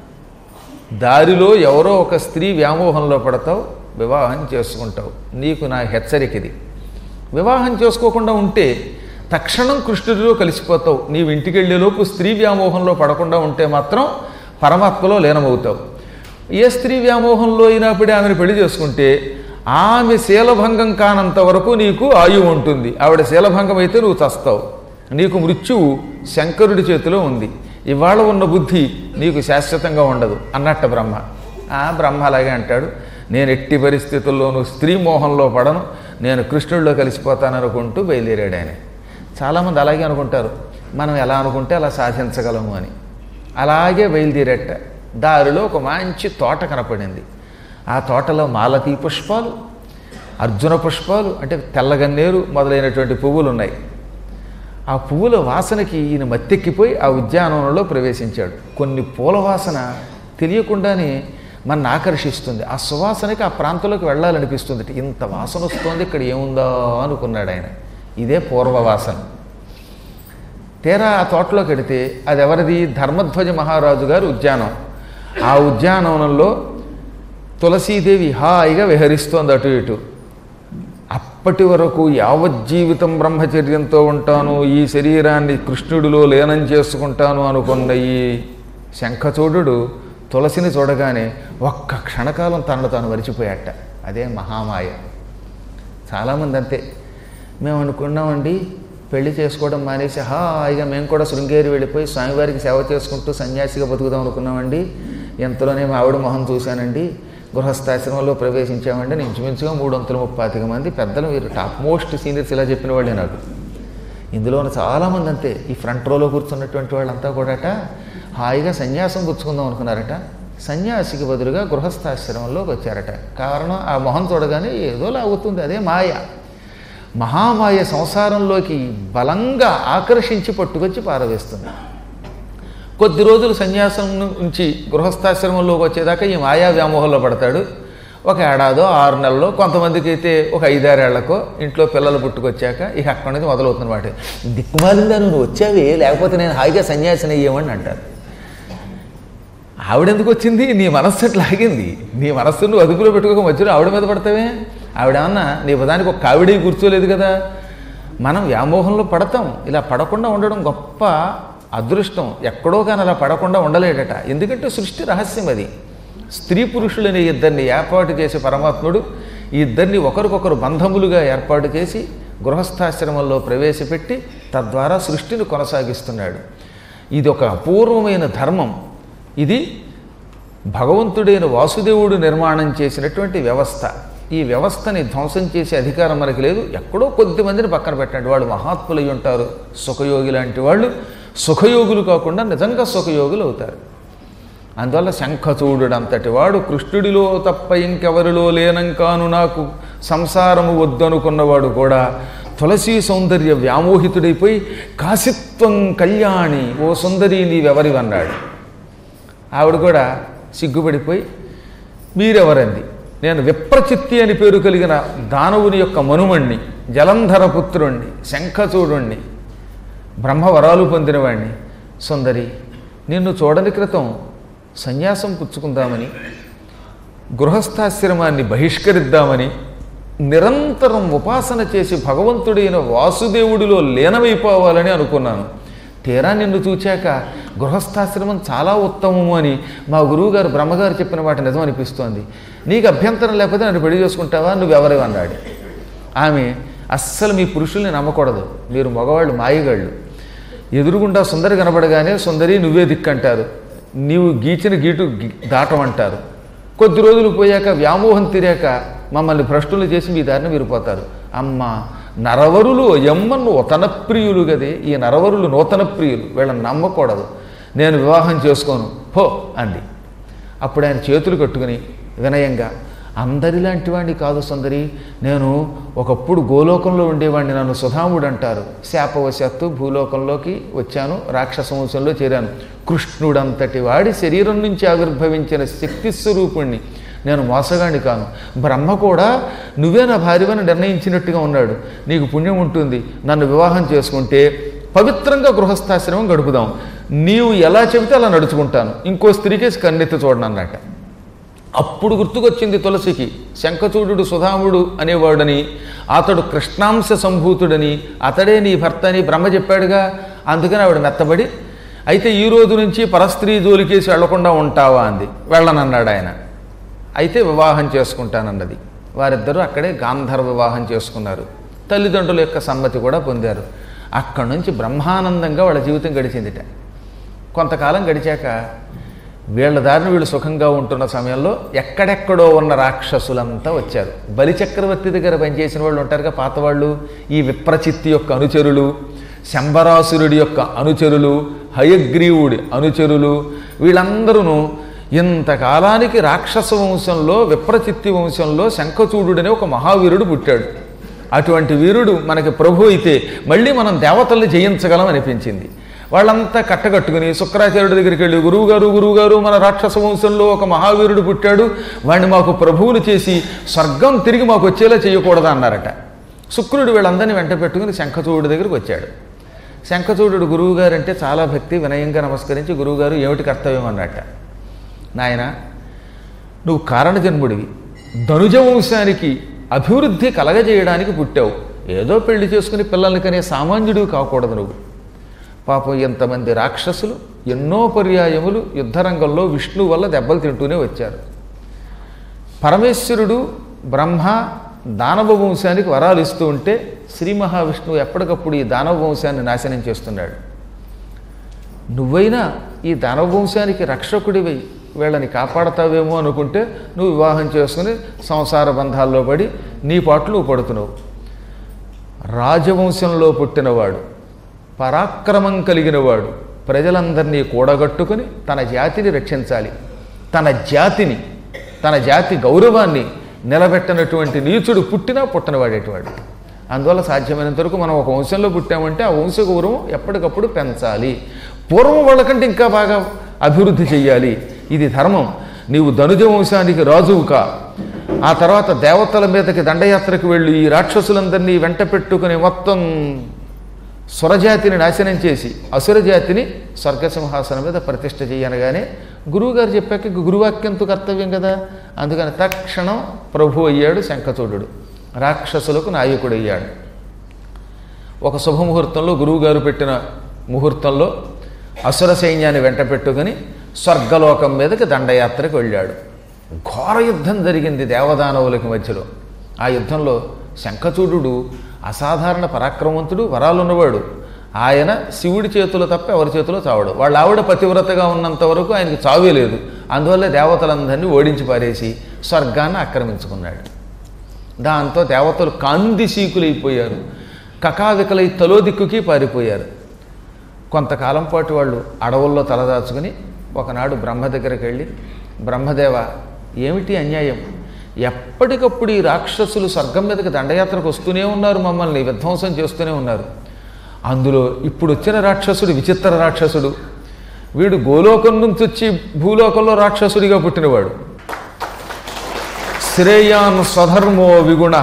దారిలో ఎవరో ఒక స్త్రీ వ్యామోహంలో పడతావు, వివాహం చేసుకుంటావు. నీకు నా హెచ్చరిక ఇది. వివాహం చేసుకోకుండా ఉంటే తక్షణం కృష్ణుడిలో కలిసిపోతావు. నీవు ఇంటికి వెళ్ళేలోపు స్త్రీ వ్యామోహంలో పడకుండా ఉంటే మాత్రం పరమాత్మలో లీనమవుతావు. ఏ స్త్రీ వ్యామోహంలో అయినప్పుడే ఆమెను పెళ్లి చేసుకుంటే ఆమె శీలభంగం కానంత వరకు నీకు ఆయువు ఉంటుంది. ఆవిడ శీలభంగం అయితే నువ్వు చస్తావు. నీకు మృత్యువు శంకరుడి చేతిలో ఉంది. ఇవాళ ఉన్న బుద్ధి నీకు శాశ్వతంగా ఉండదు అన్నట్ట బ్రహ్మ. బ్రహ్మ అలాగే అంటాడు, నేను ఎట్టి పరిస్థితుల్లోనూ స్త్రీ మోహంలో పడను, నేను కృష్ణుడిలో కలిసిపోతాననుకుంటూ బయలుదేరాడు ఆయన. చాలామంది అలాగే అనుకుంటారు, మనం ఎలా అనుకుంటే అలా సాధించగలము అని. అలాగే బయలుదేరట. దారిలో ఒక మంచి తోట కనపడింది. ఆ తోటలో మాలతీ పుష్పాలు, అర్జున పుష్పాలు అంటే తెల్లగన్నేరు మొదలైనటువంటి పువ్వులు ఉన్నాయి. ఆ పువ్వుల వాసనకి ఈయన మత్తెక్కిపోయి ఆ ఉద్యానవనంలో ప్రవేశించాడు. కొన్ని పూల వాసన తెలియకుండానే మన ఆకర్షిస్తుంది. ఆ సువాసనకి ఆ ప్రాంతంలోకి వెళ్ళాలనిపిస్తుంది. ఇంత వాసన వస్తుంది, ఇక్కడ ఏముందో అనుకున్నాడు ఆయన. ఇదే పూర్వవాసన. తీరా ఆ తోటలోకి వెడితే అది ఎవరిది? ధర్మధ్వజ మహారాజు గారి ఉద్యానం. ఆ ఉద్యానవనంలో తులసీదేవి హాయిగా విహరిస్తోంది అటు ఇటు. అప్పటి వరకు యావజ్జీవితం బ్రహ్మచర్యంతో ఉంటాను, ఈ శరీరాన్ని కృష్ణుడిలో లీనం చేసుకుంటాను అనుకున్న ఈ శంఖచూడు తులసిని చూడగానే ఒక్క క్షణకాలం తనను తాను మరిచిపోయాట. అదే మహామాయ. చాలామంది అంతే. మేము అనుకున్నామండి పెళ్లి చేసుకోవడం మానేసి హాయిగా మేము కూడా శృంగేరి వెళ్ళిపోయి స్వామివారికి సేవ చేసుకుంటూ సన్యాసిగా బతుకుదాం అనుకున్నామండి. ఎంతలోనే మా ఆవిడ మొహం చూశానండి, గృహస్థాశ్రమంలో ప్రవేశించామండి. ఇంచుమించుగా 335 మంది పెద్దలు, మీరు టాప్ మోస్ట్ సీనియర్స్ ఇలా చెప్పిన వాళ్ళే నాకు. ఇందులోనే చాలామంది అంతే. ఈ ఫ్రంట్ రోలో కూర్చున్నటువంటి వాళ్ళంతా కూడాట హాయిగా సన్యాసం పుచ్చుకుందాం అనుకున్నారట. సన్యాసికి బదులుగా గృహస్థాశ్రమంలోకి వచ్చారట. కారణం ఆ మొహం చూడగానే ఏదోలా అవుతుంది. అదే మాయ. మహామాయ సంసారంలోకి బలంగా ఆకర్షించి పట్టుకొచ్చి పారవేస్తుంది. కొద్ది రోజులు సన్యాసం నుంచి గృహస్థాశ్రమంలోకి వచ్చేదాకా ఈ మాయా వ్యామోహంలో పడతాడు. ఒక ఏడాదో 6 నెలల్లో, కొంతమందికి అయితే ఒక 5-6 ఏళ్లకో ఇంట్లో పిల్లలు పుట్టుకొచ్చాక ఇక అక్కడి నుంచి మొదలవుతుందన్నమాట. దిక్కుమాలిందా నువ్వు వచ్చావే, లేకపోతే నేను హాయిగా సన్యాసిని అయ్యేమని అంటారు. ఆవిడెందుకు వచ్చింది? నీ మనస్సు అట్లా ఆగింది. నీ మనస్సును అదుపులో పెట్టుకోక మధ్యలో ఆవిడ మీద పడతావే. ఆవిడేమన్నా నీ పదానికి ఒక కావిడి కూర్చోలేదు కదా. మనం వ్యామోహంలో పడతాం. ఇలా పడకుండా ఉండడం గొప్ప అదృష్టం. ఎక్కడో కానీ అలా పడకుండా ఉండలేడట. ఎందుకంటే సృష్టి రహస్యం అది. స్త్రీ పురుషులని ఇద్దరిని ఏర్పాటు చేసి పరమాత్ముడు ఈ ఇద్దరిని ఒకరికొకరు బంధములుగా ఏర్పాటు చేసి గృహస్థాశ్రమంలో ప్రవేశపెట్టి తద్వారా సృష్టిని కొనసాగిస్తున్నాడు. ఇది ఒక అపూర్వమైన ధర్మం. ఇది భగవంతుడైన వాసుదేవుడు నిర్మాణం చేసినటువంటి వ్యవస్థ. ఈ వ్యవస్థని ధ్వంసం చేసే అధికారం మనకి లేదు. ఎక్కడో కొద్దిమందిని పక్కన పెట్టండి, వాళ్ళు మహాత్ములై ఉంటారు. సుఖయోగి లాంటి వాళ్ళు సుఖయోగులు కాకుండా నిజంగా సుఖయోగులు అవుతారు. అందువల్ల శంఖచూడు అంతటి వాడు కృష్ణుడిలో తప్ప ఇంకెవరిలో లేనం కాను, నాకు సంసారము వద్దనుకున్నవాడు కూడా తులసీ సౌందర్య వ్యామోహితుడైపోయి కాశిత్వం కళ్యాణి, ఓ సుందరి నీవెవరివన్నాడు. ఆవిడ కూడా సిగ్గుపడిపోయి మీరెవరంది? నేను విప్రచిత్తి అని పేరు కలిగిన దానవుని యొక్క మనుమణ్ణి, జలంధర పుత్రుణ్ణి, శంఖచూడుణ్ణి, బ్రహ్మవరాలు పొందినవాణ్ణి. సుందరి, నిన్ను చూడని క్రితం సన్యాసం పుచ్చుకుందామని, గృహస్థాశ్రమాన్ని బహిష్కరిద్దామని నిరంతరం ఉపాసన చేసి భగవంతుడైన వాసుదేవుడిలో లీనమైపోవాలని అనుకున్నాను. తీరా నిన్ను చూచాక గృహస్థాశ్రమం చాలా ఉత్తమము అని మా గురువుగారు బ్రహ్మగారు చెప్పిన మాట నిజం అనిపిస్తోంది. నీకు అభ్యంతరం లేకపోతే నన్ను పెళ్లి చేసుకుంటావా, నువ్వెవరు అన్నాడు. ఆమె, అస్సలు మీ పురుషుల్ని నమ్మకూడదు, మీరు మగవాళ్ళు మాయగాళ్ళు. ఎదురుగుండా సుందరి కనబడగానే సుందరి నువ్వే దిక్కంటారు, నీవు గీచిన గీటు దాటమంటారు. కొద్ది రోజులు పోయాక వ్యామోహం తీరాక మమ్మల్ని భ్రష్టులు చేసి మీ దారిని మీరు పోతారు. అమ్మ, నరవరులు ఎమ్మన్ను నూతన ప్రియులు గదే, ఈ నరవరులు నూతన ప్రియులు, వీళ్ళని నమ్మకూడదు, నేను వివాహం చేసుకోను పో అంది. అప్పుడు ఆయన చేతులు కట్టుకుని వినయంగా, అందరిలాంటి వాడిని కాదు సుందరి, నేను ఒకప్పుడు గోలోకంలో ఉండేవాడిని, నన్ను సుధాముడు అంటారు. శాపవశాత్తు భూలోకంలోకి వచ్చాను, రాక్షస వంశంలో చేరాను. కృష్ణుడంతటి వాడి శరీరం నుంచి ఆవిర్భవించిన శక్తి స్వరూపుణ్ణి, నేను మోసగాడిని కాను. బ్రహ్మ కూడా నువ్వే నా భార్యవని నిర్ణయించినట్టుగా ఉన్నాడు. నీకు పుణ్యం ఉంటుంది, నన్ను వివాహం చేసుకుంటే పవిత్రంగా గృహస్థాశ్రమం గడుపుదాం, నీవు ఎలా చెబితే అలా నడుచుకుంటాను, ఇంకో స్త్రీకేసి కన్నెత్తి చూడనన్నట. అప్పుడు గుర్తుకొచ్చింది తులసికి, శంఖచూడు సుధాముడు అనేవాడని, అతడు కృష్ణాంశ సంభూతుడని, అతడే నీ భర్త అని బ్రహ్మ చెప్పాడుగా. అందుకని ఆవిడ మెత్తబడి, అయితే ఈ రోజు నుంచి పరస్త్రీ జోలికేసి వెళ్లకుండా ఉంటావా అంది. వెళ్ళనన్నాడు ఆయన. అయితే వివాహం చేసుకుంటానన్నది. వారిద్దరూ అక్కడే గాంధర్వ వివాహం చేసుకున్నారు. తల్లిదండ్రుల యొక్క సమ్మతి కూడా పొందారు. అక్కడి నుంచి బ్రహ్మానందంగా వాళ్ళ జీవితం గడిచిందిట. కొంతకాలం గడిచాక వీళ్ళ దారిని వీళ్ళు సుఖంగా ఉంటున్న సమయంలో ఎక్కడెక్కడో ఉన్న రాక్షసులంతా వచ్చారు. బలిచక్రవర్తి దగ్గర పనిచేసిన వాళ్ళు ఉంటారుగా పాతవాళ్ళు, ఈ విప్రచిత్తి యొక్క అనుచరులు, శంబరాసురుడి యొక్క అనుచరులు, హయగ్రీవుడి అనుచరులు, వీళ్ళందరూ ఇంతకాలానికి రాక్షస వంశంలో విప్రచిత్తి వంశంలో శంఖచూడుడనే ఒక మహావీరుడు పుట్టాడు. అటువంటి వీరుడు మనకి ప్రభు అయితే మళ్ళీ మనం దేవతల్ని జయించగలం అనిపించింది. వాళ్ళంతా కట్టగట్టుకుని శుక్రాచార్యుడి దగ్గరికి వెళ్ళి, గురువుగారు మన రాక్షస వంశంలో ఒక మహావీరుడు పుట్టాడు, వాడిని మాకు ప్రభువులు చేసి స్వర్గం తిరిగి మాకు వచ్చేలా చేయకూడదా అన్నారట. శుక్రుడు వీళ్ళందరినీ వెంట పెట్టుకుని శంఖచూడు దగ్గరికి వచ్చాడు. శంఖచూడు గురువుగారు అంటే చాలా భక్తి, వినయంగా నమస్కరించి, గురువుగారు ఏమిటి కర్తవ్యం అన్నట్ట. నాయన, నువ్వు కారణజన్ముడివి, ధనుజ వంశానికి అభివృద్ధి కలగజేయడానికి పుట్టావు, ఏదో పెళ్లి చేసుకుని పిల్లల్ని కనే సామాన్యుడివి కాకూడదు నువ్వు. పాపం ఎంతమంది రాక్షసులు ఎన్నో పర్యాయములు యుద్ధరంగంలో విష్ణువు వల్ల దెబ్బలు తింటూనే వచ్చారు. పరమేశ్వరుడు బ్రహ్మ దానవ వంశానికి వరాలు ఇస్తూ ఉంటే శ్రీ మహావిష్ణువు ఎప్పటికప్పుడు ఈ దానవ వంశాన్ని నాశనం చేస్తున్నాడు. నువ్వైనా ఈ దానవ వంశానికి రక్షకుడివై వీళ్ళని కాపాడతావేమో అనుకుంటే నువ్వు వివాహం చేసుకుని సంసార బంధాల్లో పడి నీ పాటు నువ్వు పడుతున్నావు. రాజవంశంలో పుట్టినవాడు, పరాక్రమం కలిగినవాడు, ప్రజలందరినీ కూడగట్టుకుని తన జాతిని రక్షించాలి. తన జాతి గౌరవాన్ని నిలబెట్టనటువంటి నీచుడు పుట్టినా పుట్టనవాడేటివాడు. అందువల్ల సాధ్యమైనంత వరకు మనం ఒక వంశంలో పుట్టామంటే ఆ వంశ గౌరవం ఎప్పటికప్పుడు పెంచాలి, పూర్వం వాళ్ళకంటే ఇంకా బాగా అభివృద్ధి చెయ్యాలి. ఇది ధర్మం. నీవు ధనుజ వంశానికి రాజువు కా. ఆ తర్వాత దేవతల మీదకి దండయాత్రకు వెళ్ళి ఈ రాక్షసులందరినీ వెంట పెట్టుకుని మొత్తం స్వరజాతిని నాశనం చేసి అసురజాతిని స్వర్గసింహాసనం మీద ప్రతిష్ఠ చేయనగానే గురువుగారు చెప్పాక గురువాక్యంతో కర్తవ్యం కదా. అందుకని తక్షణం ప్రభు అయ్యాడు శంఖచూడు, రాక్షసులకు నాయకుడు అయ్యాడు. ఒక శుభముహూర్తంలో గురువుగారు పెట్టిన ముహూర్తంలో అసుర సైన్యాన్ని వెంట పెట్టుకుని స్వర్గలోకం మీదకి దండయాత్రకు వెళ్ళాడు. ఘోర యుద్ధం జరిగింది దేవదానవులకి మధ్యలో. ఆ యుద్ధంలో శంఖచూడు అసాధారణ పరాక్రమవంతుడు, వరాలున్నవాడు. ఆయన శివుడి చేతిలో తప్ప ఎవరి చేతిలో చావడు. వాళ్ళ ఆవిడ పతివ్రతగా ఉన్నంత వరకు ఆయనకి చావే లేదు. అందువల్ల దేవతలందరినీ ఓడించి పారేసి స్వర్గాన్ని ఆక్రమించుకున్నాడు. దాంతో దేవతలు కాందిశీకులైపోయారు, కకావికలై తలో దిక్కుకి పారిపోయారు. కొంతకాలం పాటు వాళ్ళు అడవుల్లో తలదాచుకుని ఒకనాడు బ్రహ్మ దగ్గరికి వెళ్ళి, బ్రహ్మదేవ, ఏమిటి అన్యాయం? ఎప్పటికప్పుడు ఈ రాక్షసులు స్వర్గం మీదకి దండయాత్రకు వస్తూనే ఉన్నారు, మమ్మల్ని విధ్వంసం చేస్తూనే ఉన్నారు. అందులో ఇప్పుడు వచ్చిన రాక్షసుడు విచిత్ర రాక్షసుడు. వీడు గోలోకం నుంచి వచ్చి భూలోకంలో రాక్షసుడిగా పుట్టినవాడు. శ్రేయాన్ స్వధర్మో విగుణ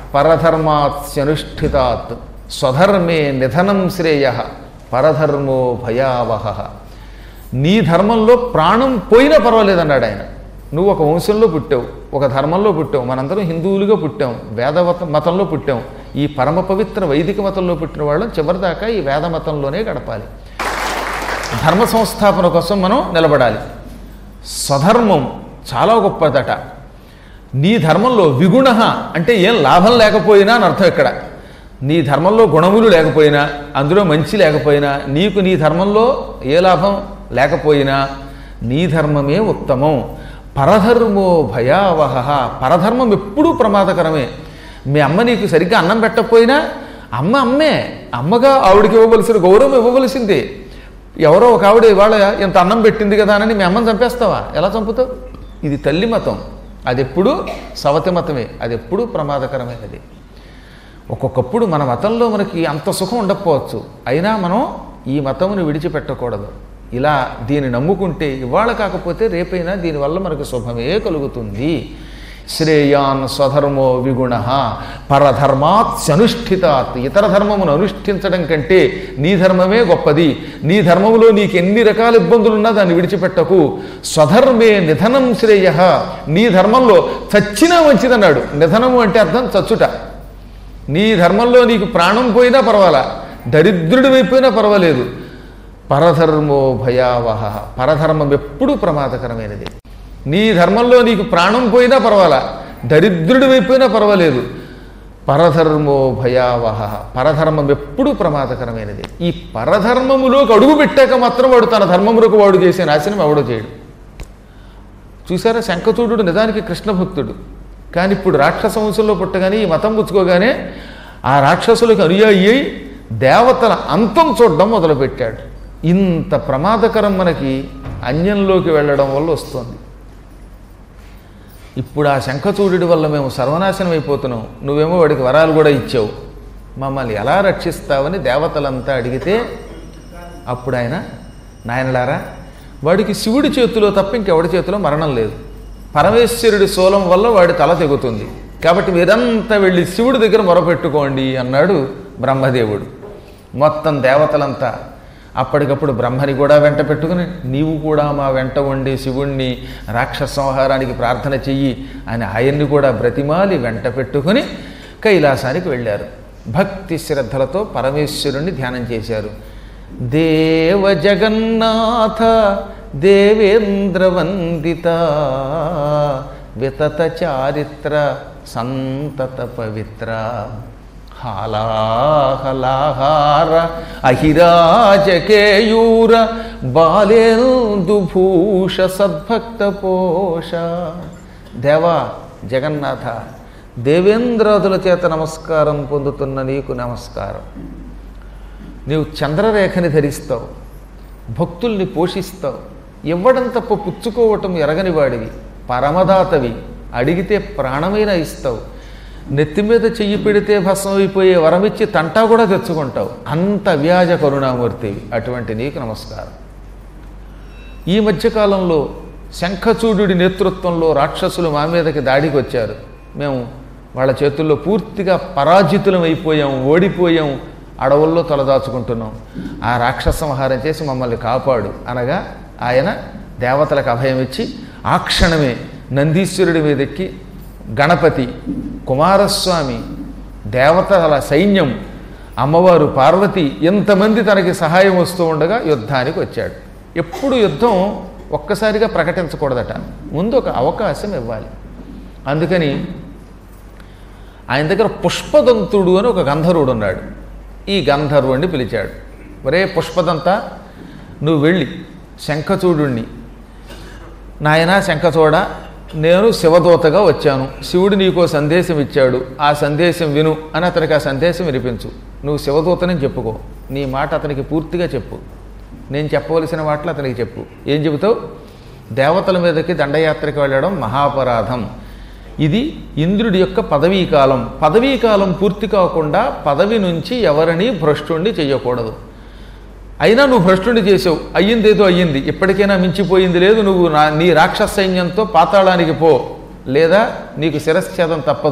పరధర్మాత్స్యనుష్ఠితాత్ స్వధర్మే నిధనం శ్రేయ పరధర్మో భయావహ. నీ ధర్మంలో ప్రాణం పోయినా పర్వాలేదన్నాడు ఆయన. నువ్వు ఒక వంశంలో పుట్టావు, ఒక ధర్మంలో పుట్టావు. మనందరం హిందువులుగా పుట్టాం, మతంలో పుట్టాం. ఈ పరమ పవిత్ర వైదిక మతంలో పుట్టిన వాళ్ళం చివరిదాకా ఈ వేద మతంలోనే గడపాలి. ధర్మ సంస్థాపన కోసం మనం నిలబడాలి. స్వధర్మం చాలా గొప్పదట. నీ ధర్మంలో విగుణ అంటే ఏం లాభం లేకపోయినా అని అర్థం. ఇక్కడ నీ ధర్మంలో గుణములు లేకపోయినా, అందులో మంచి లేకపోయినా, నీకు నీ ధర్మంలో ఏ లాభం లేకపోయినా నీ ధర్మమే ఉత్తమం. పరధర్మో భయావహ. పరధర్మం ఎప్పుడూ ప్రమాదకరమే. మీ అమ్మ నీకు సరిగ్గా అన్నం పెట్టకపోయినా అమ్మే, అమ్మగా ఆవిడికి ఇవ్వవలసిన గౌరవం ఇవ్వవలసిందే. ఎవరో ఒక ఆవిడ ఇవాళ ఇంత అన్నం పెట్టింది కదా అని మీ అమ్మని చంపేస్తావా? ఎలా చంపుతావు? ఇది తల్లి మతం, అది ఎప్పుడూ సవతి మతమే, అది ఎప్పుడూ ప్రమాదకరమైనది. ఒక్కొక్కప్పుడు మన మతంలో మనకి అంత సుఖం ఉండకపోవచ్చు, అయినా మనం ఈ మతమును విడిచిపెట్టకూడదు. ఇలా దీన్ని నమ్ముకుంటే ఇవాళ కాకపోతే రేపైనా దీనివల్ల మనకు శుభమే కలుగుతుంది. శ్రేయాన్ స్వధర్మో విగుణ పరధర్మాత్స్యనుష్ఠితాత్. ఇతర ధర్మమును అనుష్ఠించడం కంటే నీ ధర్మమే గొప్పది. నీ ధర్మములో నీకు ఎన్ని రకాల ఇబ్బందులున్నా దాన్ని విడిచిపెట్టకు. స్వధర్మే నిధనం శ్రేయ. నీ ధర్మంలో చచ్చినా మంచిదన్నాడు. నిధనము అంటే అర్థం చచ్చుట. నీ ధర్మంలో నీకు ప్రాణం పోయినా పర్వాలా, దరిద్రుడి అయిపోయినా పర్వాలేదు. పరధర్మో భయావహ. పరధర్మం ఎప్పుడూ ప్రమాదకరమైనది. నీ ధర్మంలో నీకు ప్రాణం పోయినా పర్వాలా, దరిద్రుడి అయిపోయినా పర్వాలేదు. పరధర్మో భయావహ. పరధర్మం ఎప్పుడూ ప్రమాదకరమైనది. ఈ పరధర్మములోకి అడుగు పెట్టాక మాత్రం వాడు తన ధర్మములకు వాడు చేసే నాశనం ఎవడో చేయడు. చూసారా, శంఖచూడు నిజానికి కృష్ణ భక్తుడు, కానీ ఇప్పుడు రాక్షస వంశంలో పుట్టగానే ఈ మతం పుచ్చుకోగానే ఆ రాక్షసులకు అనుయాయి అయి దేవతల అంతం చూడడం మొదలుపెట్టాడు. ఇంత ప్రమాదకరం మనకి అన్యంలోకి వెళ్ళడం వల్ల వస్తుంది. ఇప్పుడు ఆ శంఖచూడి వల్ల మేము సర్వనాశనం అయిపోతున్నాం, నువ్వేమో వాడికి వరాలు కూడా ఇచ్చావు, మమ్మల్ని ఎలా రక్షిస్తావని దేవతలంతా అడిగితే అప్పుడు ఆయన, నాయనలారా, వాడికి శివుడి చేతిలో తప్ప ఇంకెవడి చేతిలో మరణం లేదు. పరమేశ్వరుడి శూలం వల్ల వాడి తల తెగుతుంది. కాబట్టి మీరంతా వెళ్ళి శివుడి దగ్గర మొరపెట్టుకోండి అన్నాడు బ్రహ్మదేవుడు. మొత్తం దేవతలంతా అప్పటికప్పుడు బ్రహ్మని కూడా వెంట పెట్టుకుని, నీవు కూడా మా వెంట ఉండి శివుణ్ణి రాక్షస సంహారానికి ప్రార్థన చెయ్యి అని ఆయన్ని కూడా బ్రతిమాలి వెంట పెట్టుకుని కైలాసానికి వెళ్ళారు. భక్తి శ్రద్ధలతో పరమేశ్వరుణ్ణి ధ్యానం చేశారు. దేవ జగన్నాథ దేవేంద్ర వందిత వితత చారిత్ర సంతత పవిత్ర హాలాహలాహార అహిరాజకేయూర బాలేందుభూష సద్భక్త పోష. దేవా జగన్నాథ, దేవేంద్రాదుల చేత నమస్కారం పొందుతున్న నీకు నమస్కారం. నీవు చంద్రరేఖని ధరిస్తావు, భక్తుల్ని పోషిస్తావు, ఇవ్వడం తప్ప పుచ్చుకోవటం ఎరగని వాడివి, పరమదాతవి, అడిగితే ప్రాణమైనా ఇస్తావు, నెత్తి మీద చెయ్యి పెడితే భస్మం అయిపోయే వరమిచ్చి తంటా కూడా తెచ్చుకుంటావు, అంత వ్యాజ కరుణామూర్తివి. అటువంటి నీకు నమస్కారం. ఈ మధ్యకాలంలో శంఖచూడుడి నేతృత్వంలో రాక్షసులు మా మీదకి దాడికి వచ్చారు. మేము వాళ్ళ చేతుల్లో పూర్తిగా పరాజితులం అయిపోయాం, ఓడిపోయాం, అడవుల్లో తలదాచుకుంటున్నాం. ఆ రాక్షస సంహారం చేసి మమ్మల్ని కాపాడు అనగా ఆయన దేవతలకు అభయం ఇచ్చి ఆ క్షణమే నందీశ్వరుడి మీదెక్కి గణపతి, కుమారస్వామి, దేవతల సైన్యం, అమ్మవారు పార్వతి, ఎంతమంది తనకి సహాయం వస్తూ ఉండగా యుద్ధానికి వచ్చాడు. ఎప్పుడు యుద్ధం ఒక్కసారిగా ప్రకటించకూడదట, ముందు ఒక అవకాశం ఇవ్వాలి. అందుకని ఆయన దగ్గర పుష్పదంతుడు అని ఒక గంధర్వుడు ఉన్నాడు. ఈ గంధర్వుడిని పిలిచాడు. ఒరే పుష్పదంతా, నువ్వు వెళ్ళి శంఖచూడుణ్ణి, నాయనా శంఖచూడ, నేను శివదూతగా వచ్చాను, శివుడు నీకో సందేశం ఇచ్చాడు, ఆ సందేశం విను అని అతనికి ఆ సందేశం వినిపించు. నువ్వు శివదూతని చెప్పుకో, నీ మాట అతనికి పూర్తిగా చెప్పు, నేను చెప్పవలసిన మాటలు అతనికి చెప్పు. ఏం చెబుతావు? దేవతల మీదకి దండయాత్రకి వెళ్ళడం మహాపరాధం. ఇది ఇంద్రుడి యొక్క పదవీకాలం. పదవీకాలం పూర్తి కాకుండా పదవి నుంచి ఎవరిని భ్రష్టుణ్ణి చెయ్యకూడదు. అయినా నువ్వు భ్రష్టుణ్ణి చేసావు, అయ్యిందేదో అయ్యింది, ఇప్పటికైనా మించిపోయింది లేదు, నువ్వు నీ రాక్షస సైన్యంతో పాతాళానికి పో, లేదా నీకు శిరశ్ఛేదం తప్పదు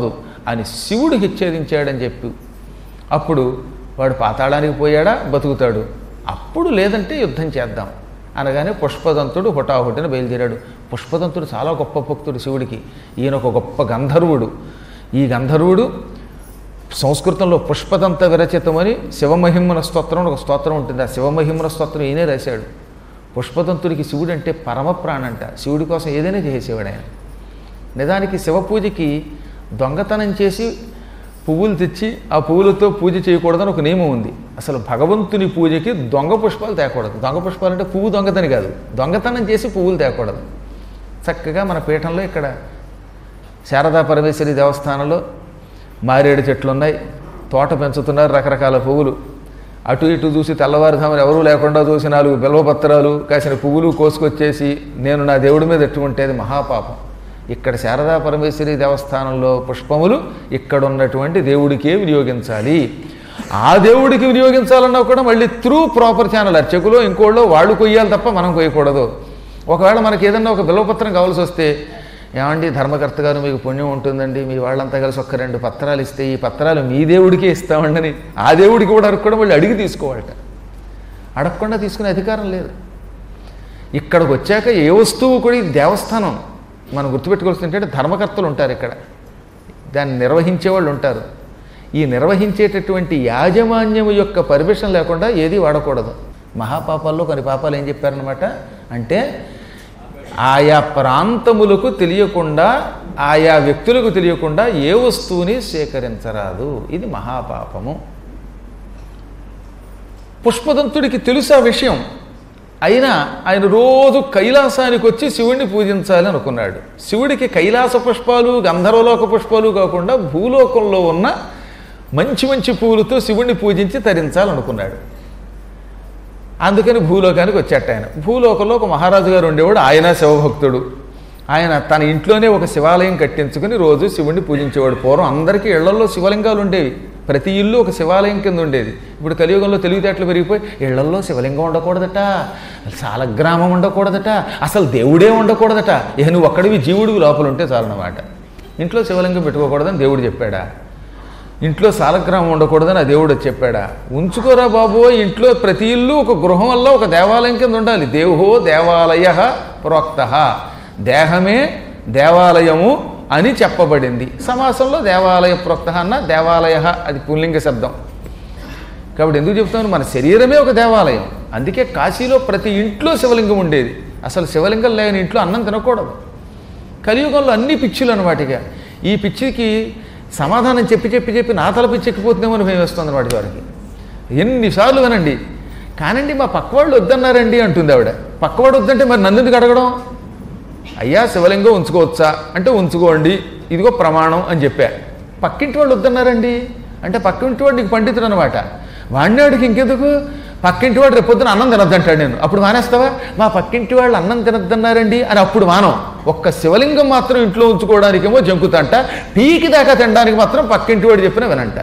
అని శివుడు హెచ్చరించాడని చెప్పి అప్పుడు వాడు పాతాళానికి పోయాడా బతుకుతాడు, అప్పుడు లేదంటే యుద్ధం చేద్దాం అనగానే పుష్పదంతుడు హుటాహుటిన బయలుదేరాడు. పుష్పదంతుడు చాలా గొప్ప భక్తుడు శివుడికి. ఈయన ఒక గొప్ప గంధర్వుడు. ఈ గంధర్వుడు సంస్కృతంలో పుష్పదంత విరచితమని శివమహిమన స్తోత్రం ఒక స్తోత్రం ఉంటుంది. ఆ శివమహిమన స్తోత్రం ఈయనే రాశాడు. పుష్పదంతుడికి శివుడు అంటే పరమ ప్రాణంట. శివుడి కోసం ఏదైనా చేసేవాడు ఆయన. నిజానికి శివ పూజకి దొంగతనం చేసి పువ్వులు తెచ్చి ఆ పువ్వులతో పూజ చేయకూడదని ఒక నియమం ఉంది. అసలు భగవంతుని పూజకి దొంగ పుష్పాలు తేకూడదు. దొంగ పుష్పాలు అంటే పువ్వు దొంగతని కాదు, దొంగతనం చేసి పువ్వులు తేకూడదు. చక్కగా మన పీఠంలో ఇక్కడ శారదా పరమేశ్వరి దేవస్థానంలో మారేడు చెట్లు ఉన్నాయి, తోట పెంచుతున్నారు, రకరకాల పువ్వులు. అటు ఇటు చూసి తెల్లవారుజామున ఎవరూ లేకుండా చూసి 4 బిల్వపత్రాలు కాసిన పువ్వులు కోసుకొచ్చేసి నేను నా దేవుడి మీద ఎట్టుకుంటే అది మహాపాపం. ఇక్కడ శారదా పరమేశ్వరి దేవస్థానంలో పుష్పములు ఇక్కడ ఉన్నటువంటి దేవుడికే వినియోగించాలి. ఆ దేవుడికి వినియోగించాలన్నా కూడా మళ్ళీ త్రూ ప్రాపర్ ఛానల్ అర్చకులు ఇంకోళ్ళు వాళ్ళు కొయ్యాలి తప్ప మనం కొయ్యకూడదు. ఒకవేళ మనకి ఏదన్నా ఒక బిల్వపత్రం కావాల్సి వస్తే, ఏమండి ధర్మకర్త గారు మీకు పుణ్యం ఉంటుందండి, మీ వాళ్ళంతా కలిసి ఒక 2 పత్రాలు ఇస్తే ఈ పత్రాలు మీ దేవుడికే ఇస్తామండి అని ఆ దేవుడికి కూడా అడగకుండా మళ్ళీ అడిగి తీసుకోవాలట. అడగకుండా తీసుకునే అధికారం లేదు. ఇక్కడికి వచ్చాక ఏ వస్తువు కూడా ఈ దేవస్థానం మనం గుర్తుపెట్టుకోవాల్సిందంటే ధర్మకర్తలు ఉంటారు ఇక్కడ, దాన్ని నిర్వహించే వాళ్ళు ఉంటారు. ఈ నిర్వహించేటటువంటి యాజమాన్యము యొక్క పర్మిషన్ లేకుండా ఏది వాడకూడదు. మహాపాపాల్లో కొన్ని పాపాలు ఏం చెప్పారనమాట అంటే, ఆయా ప్రాంతములకు తెలియకుండా ఆయా వ్యక్తులకు తెలియకుండా ఏ వస్తువుని సేకరించరాదు. ఇది మహాపాపము. పుష్పదంతుడికి తెలుసు ఆ విషయం. అయినా ఆయన రోజు కైలాసానికి వచ్చి శివుడిని పూజించాలి అనుకున్నాడు. శివుడికి కైలాస పుష్పాలు గంధర్వలోక పుష్పాలు కాకుండా భూలోకంలో ఉన్న మంచి మంచి పువ్వులతో శివుడిని పూజించి తరించాలనుకున్నాడు. అందుకని భూలోకానికి వచ్చాట ఆయన. భూలోకంలో ఒక మహారాజు గారు ఉండేవాడు, ఆయన శివభక్తుడు. ఆయన తన ఇంట్లోనే ఒక శివాలయం కట్టించుకుని రోజు శివుడిని పూజించేవాడు. పూర్వం అందరికీ ఇళ్లల్లో శివలింగాలు ఉండేవి, ప్రతి ఇల్లు ఒక శివాలయం కింద ఉండేది. ఇప్పుడు కలియుగంలో తెలివితేటలు పెరిగిపోయి ఇళ్లల్లో శివలింగం ఉండకూడదట, సాలగ్రామం ఉండకూడదట, అసలు దేవుడే ఉండకూడదట. ఇక నువ్వు ఒక్కడివి జీవుడివి లోపల ఉంటే చాలన్నమాట. ఇంట్లో శివలింగం పెట్టుకోకూడదని దేవుడు చెప్పాడా? ఇంట్లో సాలగ్రామం ఉండకూడదని ఆ దేవుడు చెప్పాడా? ఉంచుకోరా బాబు, ఇంట్లో ప్రతి ఇల్లు ఒక గృహం వల్ల ఒక దేవాలయం కింద ఉండాలి. దేవో దేవాలయ ప్రోక్త, దేహమే దేవాలయము అని చెప్పబడింది. సమాసంలో దేవాలయ ప్రోక్త అన్న దేవాలయ అది పుల్లింగ శబ్దం. కాబట్టి ఎందుకు చెప్తాను, మన శరీరమే ఒక దేవాలయం. అందుకే కాశీలో ప్రతి ఇంట్లో శివలింగం ఉండేది. అసలు శివలింగం లేని ఇంట్లో అన్నం తినకూడదు. కలియుగంలో అన్ని పిచ్చులు అనమాటిగా. ఈ పిచ్చికి సమాధానం చెప్పి చెప్పి చెప్పి నా తల పిచ్చి ఎక్కిపోతుందేమో అని భయం వేస్తుంది అనమాట వారికి. ఎన్నిసార్లు వినండి, కానండి మా పక్కవాళ్ళు వద్దన్నారండి అంటుంది ఆవిడ. పక్కవాడు వద్దంటే మరి నన్ను ఎందుకు అడగడం? అయ్యా శివలింగం ఉంచుకోవచ్చా అంటే ఉంచుకోండి, ఇదిగో ప్రమాణం అని చెప్పా. పక్కింటి వాళ్ళు వద్దన్నారండి అంటే పక్కింటి వాడు నీకు పండితుడు అనమాట. వాడిని వాడికి ఇంకెందుకు, పక్కింటి వాడు రేపొద్దున అన్నం తినద్దంటాడు. నేను అప్పుడు మానేస్తావా? మా పక్కింటి వాళ్ళు అన్నం తినద్దన్నారండి అని అప్పుడు మానం. ఒక్క శివలింగం మాత్రం ఇంట్లో ఉంచుకోవడానికేమో జంకుతంట, పీకి దాకా తినడానికి మాత్రం పక్కింటి వాడు చెప్పినా వినంట.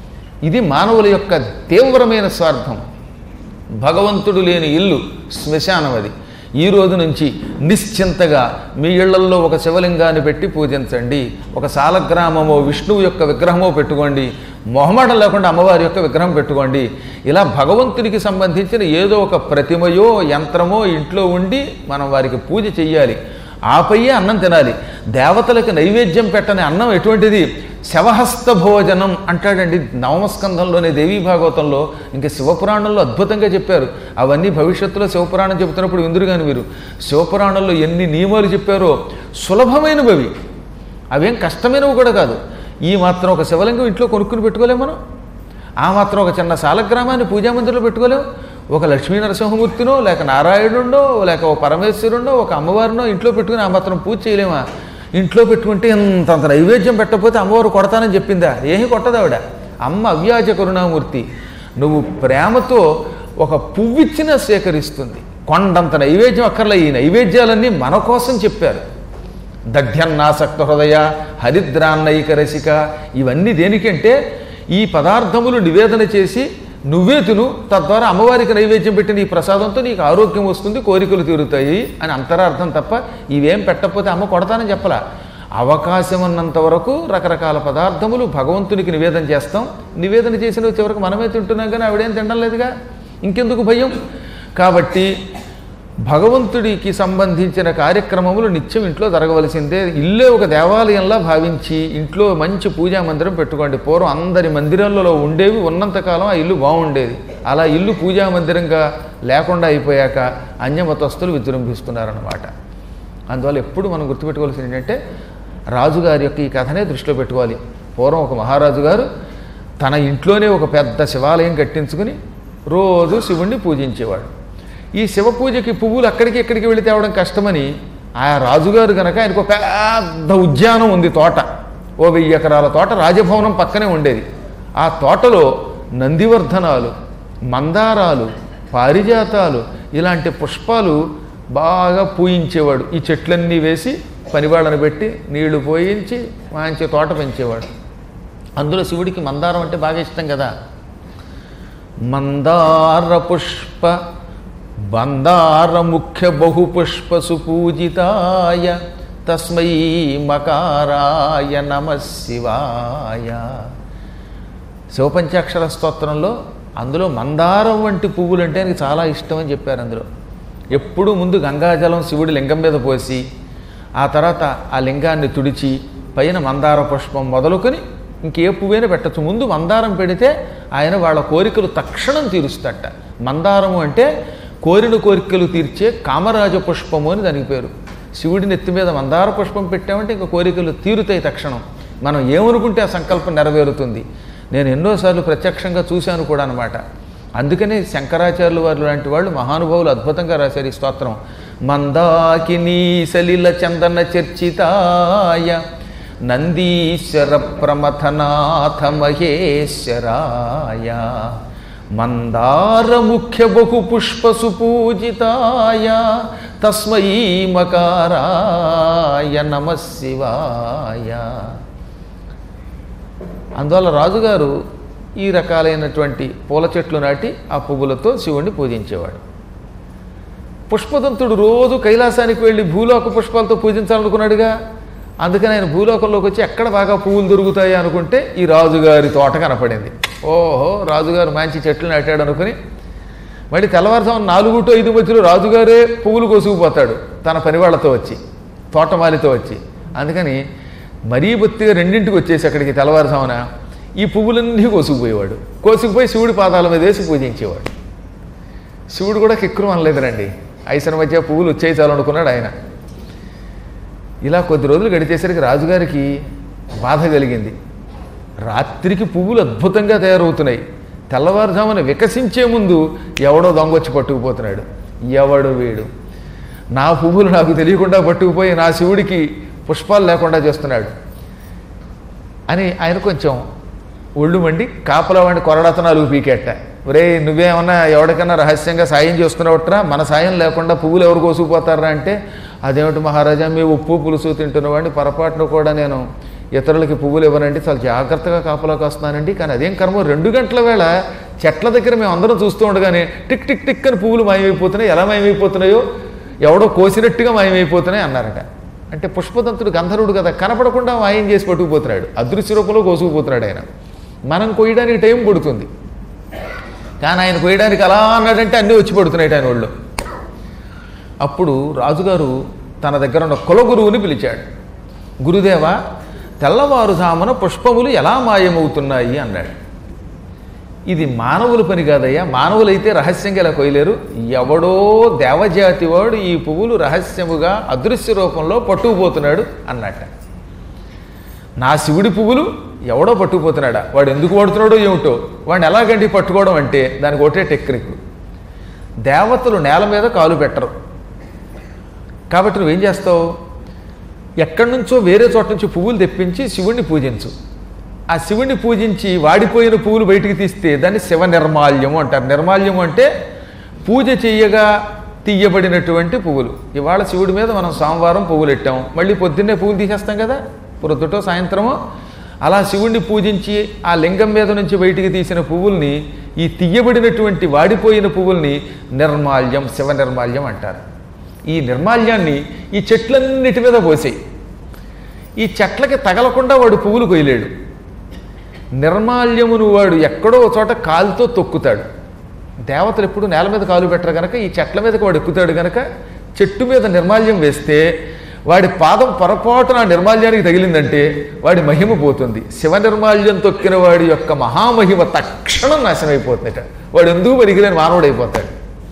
ఇది మానవుల యొక్క తీవ్రమైన స్వార్థం. భగవంతుడు లేని ఇల్లు శ్మశానం. అది ఈ రోజు నుంచి నిశ్చింతగా మీ ఇళ్లల్లో ఒక శివలింగాన్ని పెట్టి పూజించండి. ఒక సాలగ్రామమో విష్ణువు యొక్క విగ్రహమో పెట్టుకోండి, మొహమాటం లేకుండా అమ్మవారి యొక్క విగ్రహం పెట్టుకోండి. ఇలా భగవంతునికి సంబంధించిన ఏదో ఒక ప్రతిమయో యంత్రమో ఇంట్లో ఉండి మనం వారికి పూజ చెయ్యాలి. ఆపయ్యే అన్నం తినాలి. దేవతలకు నైవేద్యం పెట్టని అన్నం ఎటువంటిది? శవహస్త భోజనం అంటాడండి నవమస్కంధంలోనే దేవీ భాగవతంలో. ఇంకా శివపురాణంలో అద్భుతంగా చెప్పారు. అవన్నీ భవిష్యత్తులో శివపురాణం చెబుతున్నప్పుడు విందురు కానీ మీరు. శివపురాణంలో ఎన్ని నియమాలు చెప్పారో సులభమైనవి అవి, అవేం కష్టమైనవి కూడా కాదు. ఈ మాత్రం ఒక శివలింగం ఇంట్లో కొనుక్కుని పెట్టుకోలేము మనం. ఆ మాత్రం ఒక చిన్న సాలగ్రామాన్ని పూజామందిరంలో పెట్టుకోలేము. ఒక లక్ష్మీ నరసింహమూర్తినో లేక నారాయణుడో లేక ఒక పరమేశ్వరుడో ఒక అమ్మవారినో ఇంట్లో పెట్టుకుని ఆ మాత్రం పూజ చేయలేమా? ఇంట్లో పెట్టుకుంటే ఇంతంత నైవేద్యం పెట్టకపోతే అమ్మవారు కొడతానని చెప్పిందా? ఏమీ కొట్టదు ఆవిడ. అమ్మ అవ్యాజ కరుణామూర్తి. నువ్వు ప్రేమతో ఒక పువ్విచ్చినా సేకరిస్తుంది. కొండంత నైవేద్యం అక్కర్లే. ఈ నైవేద్యాలన్నీ మన కోసం చెప్పారు. దఢ్యన్నాసక్త హృదయ హరిద్రాన్నైక రసిక. ఇవన్నీ దేనికంటే ఈ పదార్థములు నివేదన చేసి నువ్వే తిను, తద్వారా అమ్మవారికి నైవేద్యం పెట్టి నీ ప్రసాదంతో నీకు ఆరోగ్యం వస్తుంది, కోరికలు తీరుతాయి అని అంతరార్థం తప్ప ఇవేం పెట్టకపోతే అమ్మ కొడతానని చెప్పలా. అవకాశం ఉన్నంత వరకు రకరకాల పదార్థములు భగవంతునికి నివేదన చేస్తాం. నివేదన చేసిన చివరకు మనమే తింటున్నాం, కానీ ఆవిడేం తినడం లేదుగా, ఇంకెందుకు భయం? కాబట్టి భగవంతుడికి సంబంధించిన కార్యక్రమములు నిత్యం ఇంట్లో జరగవలసిందే. ఇల్లే ఒక దేవాలయంలా భావించి ఇంట్లో మంచి పూజా మందిరం పెట్టుకోండి. పూర్వం అందరి మందిరాలలో ఉండేవి, ఉన్నంతకాలం ఆ ఇల్లు బాగుండేది. అలా ఇల్లు పూజా మందిరంగా లేకుండా అయిపోయాక అన్యమతస్థులు విజృంభిస్తున్నారన్నమాట. అందువల్ల ఎప్పుడు మనం గుర్తుపెట్టుకోవాల్సింది ఏంటంటే రాజుగారి యొక్క ఈ కథనే దృష్టిలో పెట్టుకోవాలి. పూర్వం ఒక మహారాజు గారు తన ఇంట్లోనే ఒక పెద్ద శివాలయం కట్టించుకుని రోజు శివుణ్ణి పూజించేవాడు. ఈ శివ పూజకి పువ్వులు అక్కడికి ఎక్కడికి వెళ్ళి తేవడం కష్టమని ఆ రాజుగారు కనుక ఆయనకు పెద్ద ఉద్యానం ఉంది, తోట, ఓ 1000 ఎకరాల తోట రాజభవనం పక్కనే ఉండేది. ఆ తోటలో నందివర్ధనాలు, మందారాలు, పారిజాతాలు ఇలాంటి పుష్పాలు బాగా పూయించేవాడు. ఈ చెట్లన్నీ వేసి పనివాళ్ళని పెట్టి నీళ్లు పోయించి మంచి తోట పెంచేవాడు. అందులో శివుడికి మందారం అంటే బాగా ఇష్టం కదా. మందార పుష్ప బందార ముఖ్య బహుపుష్ప సుపూజితాయ తస్మై మకారాయ నమః శివాయ. శివపంచాక్షర స్తోత్రంలో అందులో మందారం వంటి పువ్వులు అంటే ఆయనకి చాలా ఇష్టం అని చెప్పారు. అందులో ఎప్పుడూ ముందు గంగాజలం శివుడి లింగం మీద పోసి ఆ తర్వాత ఆ లింగాన్ని తుడిచి పైన మందార పుష్పం మొదలుకొని ఇంకే పువ్వైనా పెట్టచ్చు. ముందు మందారం పెడితే ఆయన వాళ్ళ కోరికలు తక్షణం తీరుస్తాట. మందారము అంటే కోరిన కోరికలు తీర్చే కామరాజ పుష్పము అని దానికి పేరు. శివుడి నెత్తి మీద మందార పుష్పం పెట్టామంటే ఇంకా కోరికలు తీరుతాయి తక్షణం. మనం ఏమనుకుంటే ఆ సంకల్పం నెరవేరుతుంది. నేను ఎన్నోసార్లు ప్రత్యక్షంగా చూశాను కూడా అనమాట. అందుకనే శంకరాచార్యులు వారు లాంటి వాళ్ళు మహానుభావులు అద్భుతంగా రాశారు ఈ స్తోత్రం. మందాకినీ సలిల చందన చర్చితాయ నందీశ్వర ప్రమథనాథ మహేశ్వరాయ మందార ముఖ్య బహు పుష్ప సుపూజితాయ తస్మై మకారాయ నమః శివాయ. అందువల్ల రాజుగారు ఈ రకాలైనటువంటి పూల చెట్లు నాటి ఆ పువ్వులతో శివుణ్ణి పూజించేవాడు. పుష్పదంతుడు రోజు కైలాసానికి వెళ్ళి భూలోక పుష్పాలతో పూజించాలనుకున్నాడుగా. అందుకని ఆయన భూలోకంలోకి వచ్చి ఎక్కడ బాగా పువ్వులు దొరుకుతాయి అనుకుంటే ఈ రాజుగారి తోట కనపడింది. ఓహో, రాజుగారు మంచి చెట్లు నాటాడు అనుకుని మళ్ళీ తెల్లవారుజామున 4 to 5 మధ్యలో రాజుగారే పువ్వులు కోసుకుపోతాడు తన పనివాళ్లతో వచ్చి, తోటమాలితో వచ్చి. అందుకని మరీ బొత్తిగా 2ంటికి వచ్చేసి అక్కడికి తెల్లవారుజామున ఈ పువ్వులన్నీ కోసుకుపోయేవాడు. కోసుకుపోయి శివుడి పాదాల మీద వేసి పూజించేవాడు. శివుడు కూడా కిక్కురు అనలేదురండి. ఐసన మధ్య పువ్వులు వచ్చేసాలనుకున్నాడు ఆయన. ఇలా కొద్ది రోజులు గడిచేసరికి రాజుగారికి బాధ కలిగింది. రాత్రికి పువ్వులు అద్భుతంగా తయారవుతున్నాయి, తెల్లవారుజామున వికసించే ముందు ఎవడో దొంగొచ్చి పట్టుకుపోతున్నాడు. ఎవడు వీడు? నా పువ్వులు నాకు తెలియకుండా పట్టుకుపోయి నా శివుడికి పుష్పాలు లేకుండా చేస్తున్నాడు అని ఆయన కొంచెం ఒళ్ళు మండి కాపలా వాడిని కొరడాతనాలు పీకెట్ట. ఒరే, నువ్వేమన్నా ఎవరికన్నా రహస్యంగా సాయం చేస్తున్నావుట్రా, మన సాయం లేకుండా పువ్వులు ఎవరు కోసుకుపోతారా అంటే, అదేమిటి మహారాజా, మీ ఉప్పు పులుసు తింటున్నవాడిని పొరపాటును కూడా నేను ఇతరులకి పువ్వులు ఇవ్వనండి, చాలా జాగ్రత్తగా కాపలాకి వస్తున్నానండి. కానీ అదేం కర్మ, 2 గంటల వేళ చెట్ల దగ్గర మేము అందరం చూస్తూ ఉండగానే టిక్ టిక్ టిక్ అని పువ్వులు మాయమైపోతున్నాయి, ఎలా మాయమైపోతున్నాయో ఎవడో కోసినట్టుగా మాయమైపోతున్నాయి అన్నారట. అంటే పుష్పదంతుడు గంధర్వుడు కదా, కనపడకుండా మాయం చేసి పట్టుకుపోతున్నాడు, అదృశ్య రూపంలో కోసుకుపోతున్నాడు ఆయన. మనం కొయ్యడానికి టైం పడుతుంది, కానీ ఆయన కొయ్యడానికి అలా అన్నాడంటే అన్నీ వచ్చి పడుతున్నాయి ఆయన ఒళ్ళు. అప్పుడు రాజుగారు తన దగ్గర ఉన్న కులగురువుని పిలిచాడు. గురుదేవా, తెల్లవారుజామున పుష్పములు ఎలా మాయమవుతున్నాయి అన్నాడు. ఇది మానవుల పని కాదయ్యా, మానవులైతే రహస్యంగా ఇలా కొయ్యలేరు, ఎవడో దేవజాతి వాడు ఈ పువ్వులు రహస్యముగా అదృశ్య రూపంలో పట్టుకుపోతున్నాడు అన్నట్ట. నా శివుడి పువ్వులు ఎవడో పట్టుకుపోతున్నాడా, వాడు ఎందుకు పడుతున్నాడో ఏమిటో, వాడిని ఎలాగండి పట్టుకోవడం అంటే దానికి ఒకటే టెక్నిక్. దేవతలు నేల మీద కాలు పెట్టరు కాబట్టి నువ్వేం చేస్తావు, ఎక్కడి నుంచో వేరే చోట నుంచి పువ్వులు తెప్పించి శివుణ్ణి పూజించు. ఆ శివుణ్ణి పూజించి వాడిపోయిన పువ్వులు బయటికి తీస్తే దాన్ని శివ నిర్మాల్యము అంటారు. నిర్మాల్యము అంటే పూజ చెయ్యగా తీయబడినటువంటి పువ్వులు. ఇవాళ శివుడి మీద మనం సోమవారం పువ్వులు పెట్టాం, మళ్ళీ పొద్దున్నే పువ్వులు తీసేస్తాం కదా, పొద్దుటో సాయంత్రమో. అలా శివుణ్ణి పూజించి ఆ లింగం మీద నుంచి బయటికి తీసిన పువ్వుల్ని, ఈ తీయబడినటువంటి వాడిపోయిన పువ్వుల్ని నిర్మాల్యం, శివ నిర్మాల్యం అంటారు. ఈ నిర్మాల్యాన్ని ఈ చెట్లన్నిటి మీద పోసేయి. ఈ చెట్లకి తగలకుండా వాడు పువ్వులు కొయ్యలేడు. నిర్మాల్యమును వాడు ఎక్కడో ఒక చోట కాలుతో తొక్కుతాడు. దేవతలు ఎప్పుడు నేల మీద కాలు పెట్టరు కనుక ఈ చెట్ల మీదకి వాడు ఎక్కుతాడు కనుక చెట్టు మీద నిర్మాల్యం వేస్తే వాడి పాదం పొరపాటున నిర్మాల్యానికి తగిలిందంటే వాడి మహిమ పోతుంది. శివ నిర్మాల్యం తొక్కిన వాడి యొక్క మహామహిమ తక్షణం నాశనం అయిపోతుందట. వాడు ఎందుకు పనికిలేని మానవుడైపోతాడు.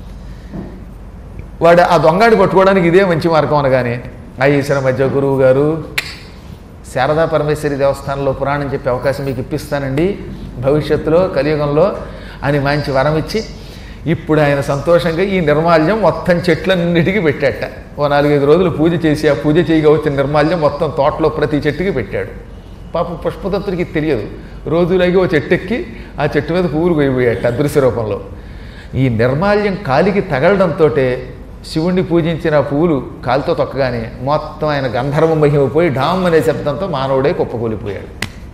వాడు ఆ దొంగాడి పట్టుకోవడానికి ఇదే మంచి మార్గం అనగానే ఆ ఈశ్వర మధ్య గురువు గారు శారదా పరమేశ్వరి దేవస్థానంలో పురాణం చెప్పే అవకాశం మీకు ఇప్పిస్తానండి భవిష్యత్తులో కలియుగంలో అని మంచి వరం ఇచ్చి ఇప్పుడు ఆయన సంతోషంగా ఈ నిర్మాల్యం మొత్తం చెట్లన్నిటికీ పెట్టాట. ఓ 4-5 రోజులు పూజ చేసి ఆ పూజ చేయగా వచ్చిన నిర్మాల్యం మొత్తం తోటలో ప్రతి చెట్టుకి పెట్టాడు. పాప పుష్పదత్తుడికి తెలియదు. రోజులాగి ఓ చెట్టు ఎక్కి ఆ చెట్టు మీద పువ్వులు కొయ్యిపోయాట అదృశ్య రూపంలో. ఈ నిర్మాల్యం కాలికి తగలడంతో శివుణ్ణి పూజించిన పువ్వులు కాలితో తొక్కగానే మొత్తం ఆయన గంధర్వ మహిమైపోయి ఢామ్ అనే శబ్దంతో మానవుడే కుప్పకూలిపోయాడు.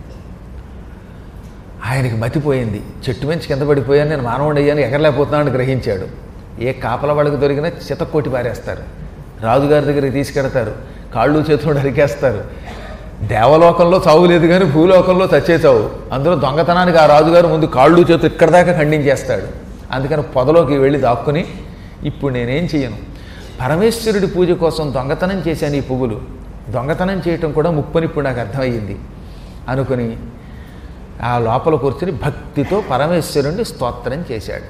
ఆయనకి మతిపోయింది. చెట్టు మించి కింద పడిపోయాను, నేను మానవుడు అయ్యాను, ఎగరలేకపోతున్నాను గ్రహించాడు. ఏ కాపల వాళ్ళకి దొరికినా చితక్కోటి పారేస్తారు, రాజుగారి దగ్గరికి తీసుకెడతారు, కాళ్ళు చేతులు నరికేస్తారు. దేవలోకంలో చావు లేదు కానీ భూలోకంలో చచ్చే చావు. అందులో దొంగతనానికి ఆ రాజుగారు ముందు కాళ్ళు చేతులు ఇక్కడ దాకా ఖండించేస్తాడు. అందుకని పొదలోకి వెళ్ళి దాక్కుని ఇప్పుడు నేనేం చేయను, పరమేశ్వరుడి పూజ కోసం దొంగతనం చేశాను ఈ పువ్వులు, దొంగతనం చేయటం కూడా ముప్పని ఇప్పుడు నాకు అర్థమయ్యింది అనుకుని ఆ లోపల కూర్చుని భక్తితో పరమేశ్వరుణ్ణి స్తోత్రం చేశాడు.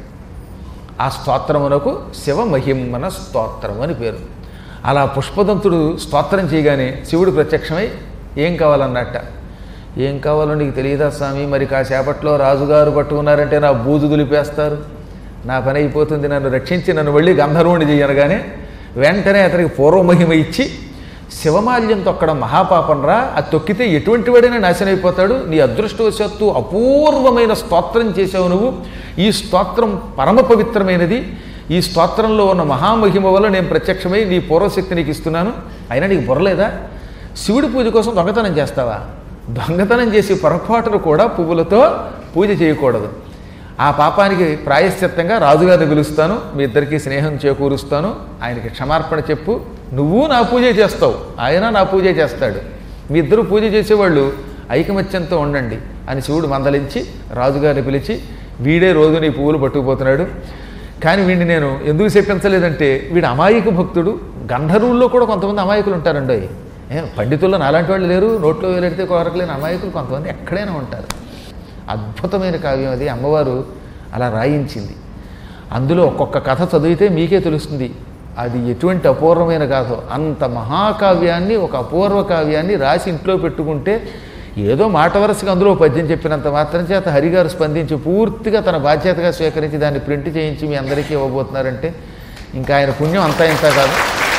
ఆ స్తోత్రమునకు శివ మహిమన స్తోత్రం అని పేరు. అలా పుష్పదంతుడు స్తోత్రం చేయగానే శివుడు ప్రత్యక్షమై ఏం కావాలన్నట్ట. ఏం కావాలో నీకు తెలియదా స్వామి, మరి కాసేపట్లో రాజుగారు పట్టుకున్నారంటే నా బూజు దులిపేస్తారు, నా పని అయిపోతుంది, నన్ను రక్షించి నన్ను వెళ్ళి గంధర్వుని చేయనగానే వెంటనే అతనికి పూర్వమహిమ ఇచ్చి శివమాల్యం తొక్కడం మహాపాపం రా, అది తొక్కితే ఎటువంటి వాడైనా నాశనం అయిపోతాడు, నీ అదృష్టవశాత్తు అపూర్వమైన స్తోత్రం చేసావు నువ్వు, ఈ స్తోత్రం పరమ పవిత్రమైనది, ఈ స్తోత్రంలో ఉన్న మహామహిమ వల్ల నేను ప్రత్యక్షమై నీ పూర్వశక్తి నీకు ఇస్తున్నాను, అయినా నీకు బుర్రలేదా, శివుడి పూజ కోసం దొంగతనం చేస్తావా, దొంగతనం చేసి పొరపాటును కూడా పువ్వులతో పూజ చేయకూడదు, ఆ పాపానికి ప్రాయశ్చిత్తంగా రాజుగారిని పిలుస్తాను, మీ ఇద్దరికీ స్నేహం చేకూరుస్తాను, ఆయనకి క్షమార్పణ చెప్పు, నువ్వు నా పూజ చేస్తావు, ఆయన నా పూజ చేస్తాడు, మీ ఇద్దరు పూజ చేసేవాళ్ళు ఐకమత్యంతో ఉండండి అని శివుడు మందలించి రాజుగారిని పిలిచి వీడే రోజు నీ పువ్వులు పట్టుకుపోతున్నాడు, కానీ వీడిని నేను ఎందుకు చెప్పించలేదంటే వీడు అమాయక భక్తుడు, గంధర్వుల్లో కూడా కొంతమంది అమాయకులు ఉంటారండి, పండితుల్లో నాలాంటి వాళ్ళు లేరు, నోట్లో వేలెడితే కోరకలేని అమాయకులు కొంతమంది ఎక్కడైనా ఉంటారు. అద్భుతమైన కావ్యం అది, అమ్మవారు అలా రాయించింది. అందులో ఒక్కొక్క కథ చదివితే మీకే తెలుస్తుంది అది ఎటువంటి అపూర్వమైన కథ. అంత మహాకావ్యాన్ని, ఒక అపూర్వ కావ్యాన్ని రాసి ఇంట్లో పెట్టుకుంటే ఏదో మాట వరసగా అందులో పద్యం చెప్పినంత మాత్రం చేత హరిగారు స్పందించి పూర్తిగా తన బాధ్యతగా స్వీకరించి దాన్ని ప్రింట్ చేయించి మీ అందరికీ ఇవ్వబోతున్నారంటే ఇంకా ఆయన పుణ్యం అంతా ఇంత కాదు.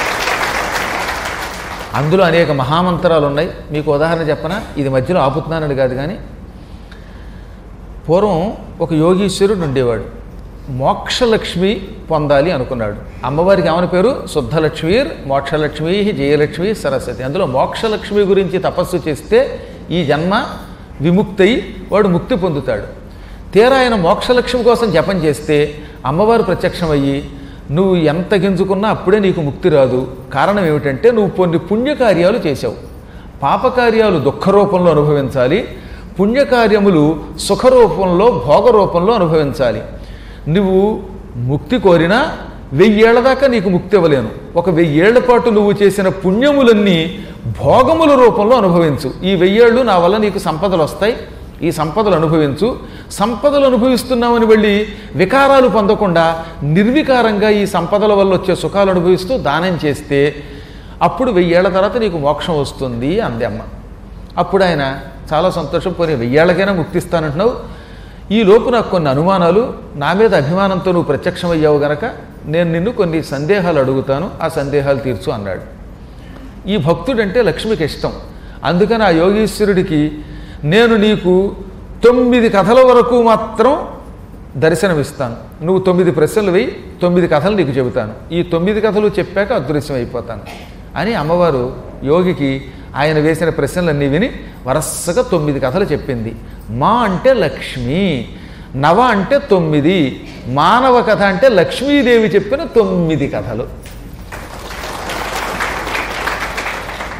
అందులో అనేక మహామంత్రాలు ఉన్నాయి. మీకు ఉదాహరణ చెప్పనా, ఇది మధ్యలో ఆపుతున్నానని కాదు కానీ పూర్వం ఒక యోగీశ్వరుడు ఉండేవాడు, మోక్షలక్ష్మి పొందాలి అనుకున్నాడు. అమ్మవారికి ఏమని పేరు, శుద్ధలక్ష్మీర్ మోక్షలక్ష్మీ జయలక్ష్మి సరస్వతి. అందులో మోక్షలక్ష్మి గురించి తపస్సు చేస్తే ఈ జన్మ విముక్తి వాడు ముక్తి పొందుతాడు. తీరా ఆయన మోక్షలక్ష్మి కోసం జపం చేస్తే అమ్మవారు ప్రత్యక్షమయ్యి నువ్వు ఎంత గింజుకున్నా అప్పుడే నీకు ముక్తి రాదు, కారణం ఏమిటంటే నువ్వు కొన్ని పుణ్యకార్యాలు చేశావు, పాపకార్యాలు దుఃఖరూపంలో అనుభవించాలి, పుణ్యకార్యములు సుఖరూపంలో భోగరూపంలో అనుభవించాలి. నువ్వు ముక్తి కోరినా 1000 ఏళ్ల దాకా నీకు ముక్తి ఇవ్వలేను, ఒక 1000 ఏళ్ల పాటు నువ్వు చేసిన పుణ్యములన్నీ భోగముల రూపంలో అనుభవించు, ఈ 1000 ఏళ్ళు నా వల్ల నీకు సంపదలు వస్తాయి, ఈ సంపదలు అనుభవించు, సంపదలు అనుభవిస్తున్నామని వెళ్ళి వికారాలు పొందకుండా నిర్వికారంగా ఈ సంపదల వల్ల వచ్చే సుఖాలు అనుభవిస్తూ దానం చేస్తే అప్పుడు 1000 ఏళ్ల తర్వాత నీకు మోక్షం వస్తుంది అంది అమ్మ. అప్పుడు ఆయన చాలా సంతోషం, పోనీ 1000 ఏళ్ళకైనా ముక్తిస్తానంటున్నావు, ఈ లోపు నాకు కొన్ని అనుమానాలు, నా మీద అభిమానంతో నువ్వు ప్రత్యక్షమయ్యావు గనక నేను నిన్ను కొన్ని సందేహాలు అడుగుతాను, ఆ సందేహాలు తీర్చు అన్నాడు. ఈ భక్తుడంటే లక్ష్మికి ఇష్టం, అందుకని ఆ యోగీశ్వరుడికి నేను నీకు 9 కథల వరకు మాత్రం దర్శనమిస్తాను, నువ్వు 9 ప్రశ్నలు వేయి, 9 కథలు నీకు చెబుతాను, ఈ 9 కథలు చెప్పాక అదృశ్యం అయిపోతాను అని అమ్మవారు యోగికి ఆయన వేసిన ప్రశ్నలన్నీ విని వరసగా 9 కథలు చెప్పింది. మా అంటే లక్ష్మి, నవ అంటే 9, మానవ కథ అంటే లక్ష్మీదేవి చెప్పిన 9 కథలు.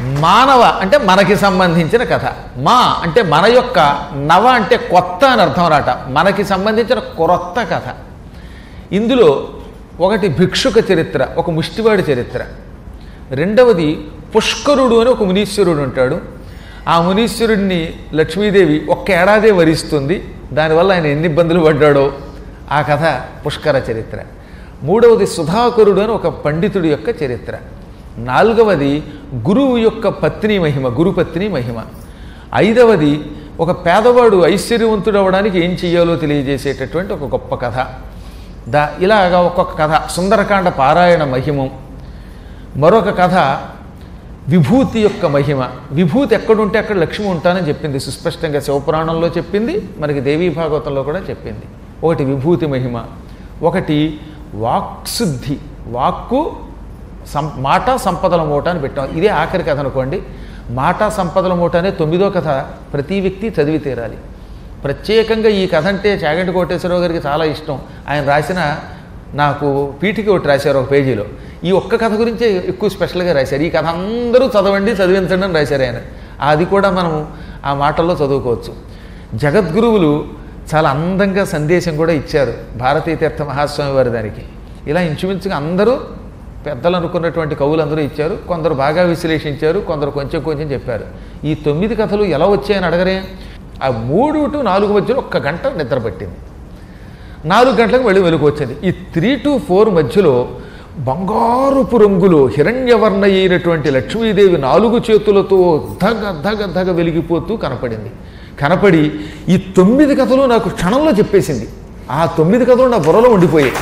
మానవ అంటే మనకి సంబంధించిన కథ, మా అంటే మన యొక్క, నవ అంటే కొత్త అని అర్థం రాట, మనకి సంబంధించిన క్రొత్త కథ. ఇందులో ఒకటి భిక్షుక చరిత్ర, ఒక ముష్టివాడి చరిత్ర. రెండవది పుష్కరుడు అని ఒక మునీశ్వరుడు ఉంటాడు. ఆ మునీశ్వరుడిని లక్ష్మీదేవి ఒక్క ఏడాదే వరిస్తుంది. దానివల్ల ఆయన ఎన్ని ఇబ్బందులు పడ్డాడో ఆ కథ పుష్కర చరిత్ర. మూడవది సుధాకరుడు అని ఒక పండితుడి యొక్క చరిత్ర. నాలుగవది గురువు యొక్క పత్ని మహిమ, గురుపత్ని మహిమ. ఐదవది ఒక పేదవాడు ఐశ్వర్యవంతుడు అవ్వడానికి ఏం చెయ్యాలో తెలియజేసేటటువంటి ఒక గొప్ప కథ. ఇలాగా ఒక్కొక్క కథ. సుందరకాండ పారాయణ మహిమం. మరొక కథ విభూతి యొక్క మహిమ. విభూతి ఎక్కడుంటే అక్కడ లక్ష్మి ఉంటానని చెప్పింది సుస్పష్టంగా, శివపురాణంలో చెప్పింది, మనకి దేవీ భాగవతంలో కూడా చెప్పింది. ఒకటి విభూతి మహిమ, ఒకటి వాక్శుద్ధి, వాక్కు మాట సంపదల మూట అని పెట్టాం. ఇదే ఆఖరి కథ అనుకోండి. మాట సంపదల మూట అనే 9వ కథ ప్రతి వ్యక్తి చదివి తీరాలి. ప్రత్యేకంగా ఈ కథ అంటే చాగంటి కోటేశ్వరరావు గారికి చాలా ఇష్టం. ఆయన రాసిన, నాకు పీఠికి ఒకటి రాశారు ఒక పేజీలో, ఈ ఒక్క కథ గురించే ఎక్కువ స్పెషల్గా రాశారు. ఈ కథ అందరూ చదవండి, చదివించండి అని రాశారు ఆయన. అది కూడా మనం ఆ మాటల్లో చదువుకోవచ్చు. జగద్గురువులు చాలా అందంగా సందేశం కూడా ఇచ్చారు భారతీ తీర్థ మహాస్వామి వారి దానికి. ఇలా ఇంచుమించుగా అందరూ పెద్దలు అనుకున్నటువంటి కవులందరూ ఇచ్చారు. కొందరు బాగా విశ్లేషించారు, కొందరు కొంచెం కొంచెం చెప్పారు. ఈ 9 కథలు ఎలా వచ్చాయని అడగరే. ఆ 3 to 4 మధ్యలో 1 గంట నిద్ర పట్టింది. 4 గంటలకు మళ్ళీ వెలుగు వచ్చింది. ఈ 3 to 4 మధ్యలో బంగారుపు రంగులో హిరణ్యవర్ణ అయినటువంటి లక్ష్మీదేవి 4 చేతులతో ధగ ధగ ధగ వెలిగిపోతూ కనపడింది. కనపడి ఈ 9 కథలు నాకు క్షణంలో చెప్పేసింది. ఆ 9 కథలు నా బుర్రలో ఉండిపోయాయి.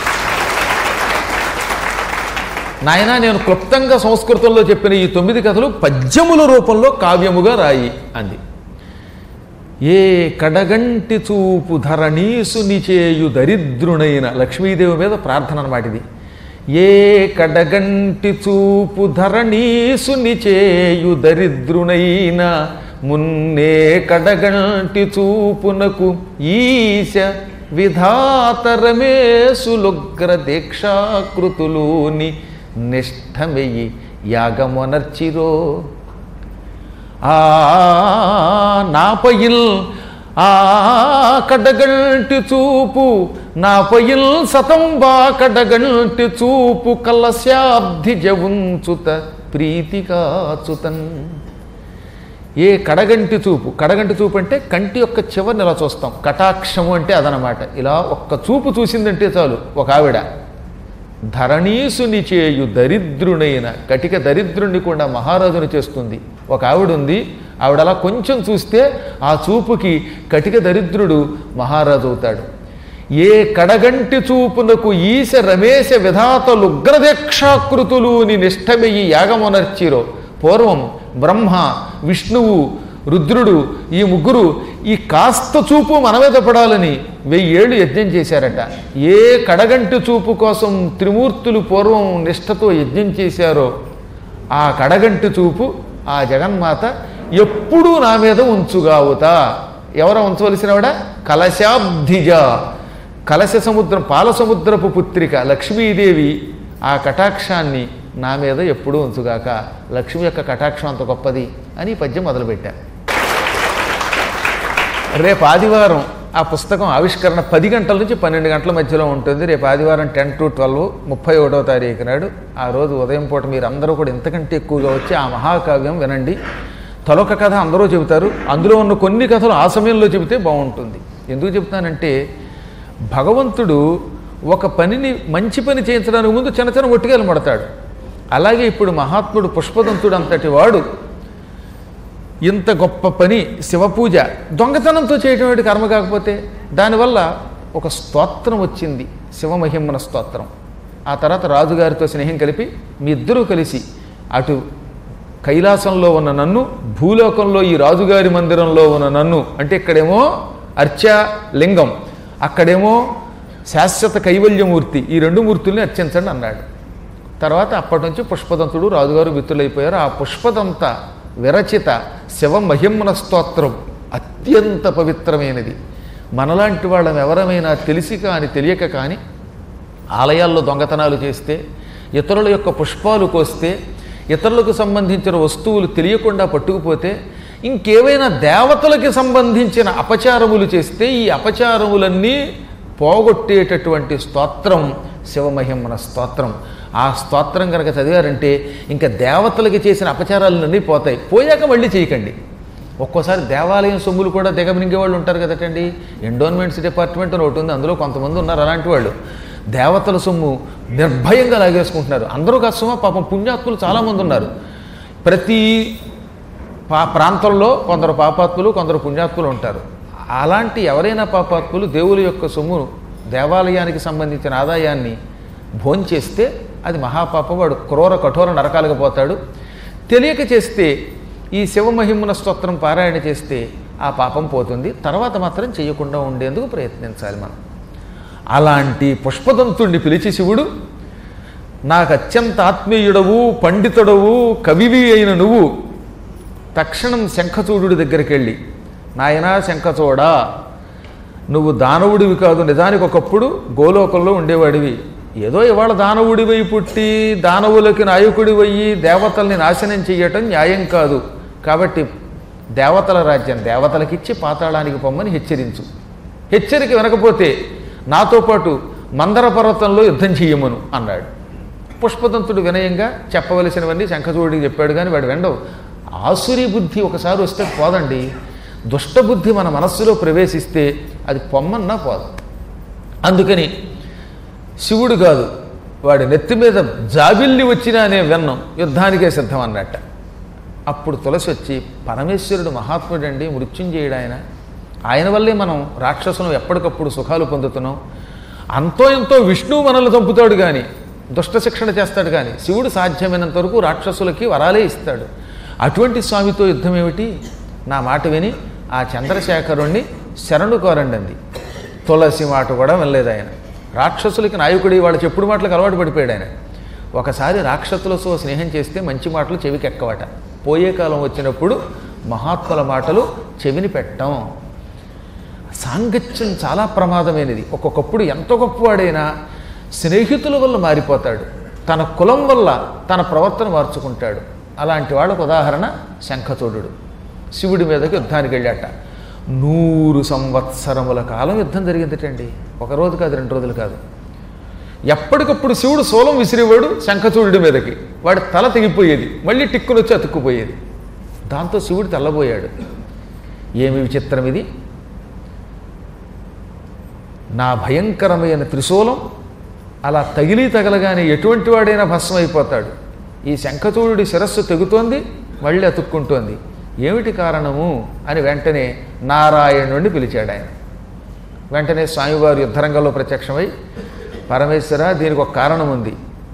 నాయన, నేను క్లుప్తంగా సంస్కృతంలో చెప్పిన ఈ 9 కథలు పద్యముల రూపంలో కావ్యముగా రాయి అంది. ఏ కడగంటి చూపు ధరణీసు నిచేయు దరిద్రునైన, లక్ష్మీదేవి మీద ప్రార్థన అన్నమాట ఇది. ఏ కడగంటి చూపు ధరణీసు నిచేయు దరిద్రునైన, మున్నే కడగంటి చూపునకు ఈశ విధాతరమేసులుగ్ర దీక్షాకృతులుని నిష్ఠమెయ్యి యాగమొనర్చిరో. నాపయిల్ ఆ కడగంటి చూపు, నాపయిల్ సతంబా కడగంటి చూపు, కలశాబ్ది జవుంచుత ప్రీతికాచుతన్. ఏ కడగంటి చూపు, కడగంటి చూపు అంటే కంటి యొక్క చివరిని ఇలా చూస్తాం, కటాక్షము అంటే అదనమాట. ఇలా ఒక్క చూపు చూసిందంటే చాలు ఒక ఆవిడ, ధరణీసుని చేయు దరిద్రునైన, కటిక దరిద్రుణ్ణి కూడా మహారాజుని చేస్తుంది. ఒక ఆవిడ ఉంది, ఆవిడ అలా కొంచెం చూస్తే ఆ చూపుకి కటిక దరిద్రుడు మహారాజు అవుతాడు. ఏ కడగంటి చూపునకు ఈశ రమేశ విధాతలు ఉగ్రదీక్షాకృతులుని నిష్ఠమెయ్యి యాగమొనర్చిరో. పూర్వం బ్రహ్మ, విష్ణువు, రుద్రుడు ఈ ముగ్గురు ఈ కాస్త చూపు మన మీద పడాలని 1000 ఏళ్ళు యజ్ఞం చేశారట. ఏ కడగంటి చూపు కోసం త్రిమూర్తులు పూర్వం నిష్ఠతో యజ్ఞం చేశారో ఆ కడగంటి చూపు ఆ జగన్మాత ఎప్పుడూ నా మీద ఉంచుగావుతా. ఎవరో ఉంచవలసినవాడ? కలశాబ్ధిజ, కలశ సముద్రం, పాల సముద్రపు పుత్రిక లక్ష్మీదేవి ఆ కటాక్షాన్ని నా మీద ఎప్పుడూ ఉంచుగాక. లక్ష్మి యొక్క కటాక్షం అంత గొప్పది అని పద్యం మొదలుపెట్టారు. రేపు ఆదివారం ఆ పుస్తకం ఆవిష్కరణ 10 గంటల నుంచి 12 గంటల మధ్యలో ఉంటుంది. రేపు ఆదివారం 10 to 12, 31వ తారీఖు నాడు. ఆ రోజు ఉదయం పూట మీరు అందరూ కూడా ఇంతకంటే ఎక్కువగా వచ్చి ఆ మహాకావ్యం వినండి. తలొక కథ అందరూ చెబుతారు, అందులో ఉన్న కొన్ని కథలు ఆ సమయంలో చెబితే బాగుంటుంది. ఎందుకు చెబుతానంటే, భగవంతుడు ఒక పనిని, మంచి పని చేయించడానికి ముందు చిన్న చిన్న ఒట్టిగలు పడతాడు. అలాగే ఇప్పుడు మహాత్ముడు పుష్పదంతుడు అంతటి వాడు ఇంత గొప్ప పని, శివపూజ దొంగతనంతో చేయటం కర్మ కాకపోతే, దానివల్ల ఒక స్తోత్రం వచ్చింది, శివమహిమన స్తోత్రం. ఆ తర్వాత రాజుగారితో స్నేహం కలిపి మీ ఇద్దరూ కలిసి అటు కైలాసంలో ఉన్న నన్ను, భూలోకంలో ఈ రాజుగారి మందిరంలో ఉన్న నన్ను, అంటే ఇక్కడేమో అర్చా లింగం, అక్కడేమో శాశ్వత కైవల్యమూర్తి, ఈ 2 మూర్తుల్ని అర్చించండి అన్నాడు. తర్వాత అప్పటి నుంచి పుష్పదంతుడు రాజుగారు మిత్రులైపోయారు. ఆ పుష్పదంత విరచిత శివమహిమన స్తోత్రం అత్యంత పవిత్రమైనది. మనలాంటి వాళ్ళం ఎవరమైనా తెలిసి కానీ తెలియక కానీ ఆలయాల్లో దొంగతనాలు చేస్తే, ఇతరుల యొక్క పుష్పాలు కోస్తే, ఇతరులకు సంబంధించిన వస్తువులు తెలియకుండా పట్టుకుపోతే, ఇంకేవైనా దేవతలకి సంబంధించిన అపచారములు చేస్తే ఈ అపచారములన్నీ పోగొట్టేటటువంటి స్తోత్రం శివమహిమన స్తోత్రం. ఆ స్తోత్రం కనుక చదివారంటే ఇంకా దేవతలకి చేసిన అపచారాలన్నీ పోతాయి. పోయాక మళ్ళీ చేయకండి. ఒక్కోసారి దేవాలయం సొమ్ములు కూడా దిగమింగే వాళ్ళు ఉంటారు కదటండి. ఎండోన్మెంట్స్ డిపార్ట్మెంట్ అని ఒకటి ఉంది, అందులో కొంతమంది ఉన్నారు అలాంటి వాళ్ళు. దేవతల సొమ్ము నిర్భయంగా లాగేసుకుంటున్నారు. అందరూ కాదు సుమా, పాపం పుణ్యాత్ములు చాలామంది ఉన్నారు. ప్రతి ప్రాంతంలో కొందరు పాపాత్ములు కొందరు పుణ్యాత్ములు ఉంటారు. అలాంటి ఎవరైనా పాపాత్ములు దేవుల యొక్క సొమ్ము దేవాలయానికి సంబంధించిన ఆదాయాన్ని భోంచేస్తే అది మహాపాపం. వాడు క్రూర కఠోర నరకాలకు పోతాడు. తెలియక చేస్తే ఈ శివమహిమన స్తోత్రం పారాయణ చేస్తే ఆ పాపం పోతుంది. తర్వాత మాత్రం చేయకుండా ఉండేందుకు ప్రయత్నించాలి మనం. అలాంటి పుష్పదంతుణ్ణి పిలిచి శివుడు, నాకు అత్యంత ఆత్మీయుడవు, పండితుడవు, కవివి అయిన నువ్వు తక్షణం శంఖచూడుడి దగ్గరికి వెళ్ళి, నాయనా శంఖచూడా, నువ్వు దానవుడివి కాదు, నిజానికి ఒకప్పుడు గోలోకంలో ఉండేవాడివి. ఏదో ఇవాళ దానవుడివై పుట్టి దానవులకి నాయకుడివయ్యి దేవతల్ని నాశనం చెయ్యటం న్యాయం కాదు. కాబట్టి దేవతల రాజ్యం దేవతలకిచ్చి పాతాళానికి పొమ్మని హెచ్చరించు. హెచ్చరిక వినకపోతే నాతో పాటు మందర పర్వతంలో యుద్ధం చెయ్యమను అన్నాడు. పుష్పదంతుడు వినయంగా చెప్పవలసినవన్నీ శంఖచూడికి చెప్పాడు. కానీ వాడు వెండవు. ఆసురీ బుద్ధి ఒకసారి వస్తే పోదండి. దుష్టబుద్ధి మన మనస్సులో ప్రవేశిస్తే అది పొమ్మన్నా పోదు. అందుకని శివుడు కాదు, వాడి నెత్తి మీద జాబిల్లి వచ్చినా అనే విన్నం, యుద్ధానికే సిద్ధం అన్నట్ట. అప్పుడు తులసి వచ్చి, పరమేశ్వరుడు మహాత్ముడండి, మృత్యుంజయుడు ఆయన, ఆయన వల్లే మనం రాక్షసులను ఎప్పటికప్పుడు సుఖాలు పొందుతున్నాం. అంతో ఎంతో విష్ణువు మనల్ని చంపుతాడు కానీ, దుష్ట శిక్షణ చేస్తాడు కానీ, శివుడు సాధ్యమైనంత వరకు రాక్షసులకి వరాలే ఇస్తాడు. అటువంటి స్వామితో యుద్ధం ఏమిటి? నా మాట విని ఆ చంద్రశేఖరుణ్ణి శరణు కోరండి అంది. తులసి మాట కూడా వినలేదు ఆయన. రాక్షసులకి నాయకుడి వాళ్ళ చెప్పుడు మాటలకు అలవాటు పడిపోయాడు ఆయన. ఒకసారి రాక్షసులతో స్నేహం చేస్తే మంచి మాటలు చెవికి ఎక్కవట. పోయే కాలం వచ్చినప్పుడు మహాత్ముల మాటలు చెవిని పెట్టం. సాంగత్యం చాలా ప్రమాదమైనది. ఒక్కొక్కప్పుడు ఎంత గొప్పవాడైనా స్నేహితుల వల్ల మారిపోతాడు. తన కులం వల్ల తన ప్రవర్తన మార్చుకుంటాడు. అలాంటి వాళ్ళకు ఉదాహరణ శంఖచూడు. శివుడి మీదకి యుద్ధానికి వెళ్ళాట. 100 సంవత్సరముల కాలం యుద్ధం జరిగిందిటండి. ఒకరోజు కాదు, 2 రోజులు కాదు. ఎప్పటికప్పుడు శివుడు శూలం విసిరేవాడు శంఖచూడి మీదకి. వాడి తల తెగిపోయేది, మళ్ళీ టిక్కులు వచ్చి అతుక్కుపోయేది. దాంతో శివుడు తెల్లబోయాడు. ఏమి విచిత్రం ఇది! నా భయంకరమైన త్రిశూలం అలా తగలగానే ఎటువంటి వాడైనా భస్మం అయిపోతాడు. ఈ శంఖచూడి శిరస్సు తెగుతోంది, మళ్ళీ అతుక్కుంటోంది. ఏమిటి కారణము అని వెంటనే నారాయణుడిని పిలిచాడు ఆయన. వెంటనే స్వామివారు యుద్ధరంగంలో ప్రత్యక్షమై, పరమేశ్వర, దీనికి ఒక కారణం ఉంది.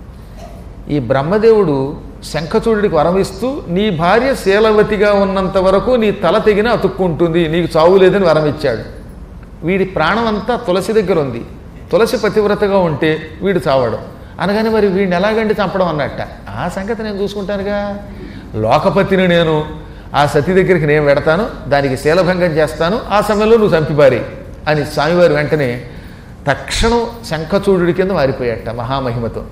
ఈ బ్రహ్మదేవుడు శంఖచూడికి వరమిస్తూ, నీ భార్య శీలవతిగా ఉన్నంత వరకు నీ తల తెగిన అతుక్కుంటుంది, నీకు చావు లేదని వరం ఇచ్చాడు. వీడి ప్రాణం అంతా తులసి దగ్గర ఉంది. తులసి పతివ్రతగా ఉంటే వీడు చావడం. అనగానే మరి వీడిని ఎలాగండి చంపడం అన్నట్ట. ఆ సంగతి నేను చూసుకుంటానుగా, లోకపతిని నేను, ఆ సతీ దగ్గరికి నేను వెడతాను, దానికి శీలభంగం చేస్తాను, ఆ సమయంలో నువ్వు చంపిపారి అని స్వామివారు వెంటనే తక్షణం శంఖచూడు కింద మారిపోయాట మహామహిమతో.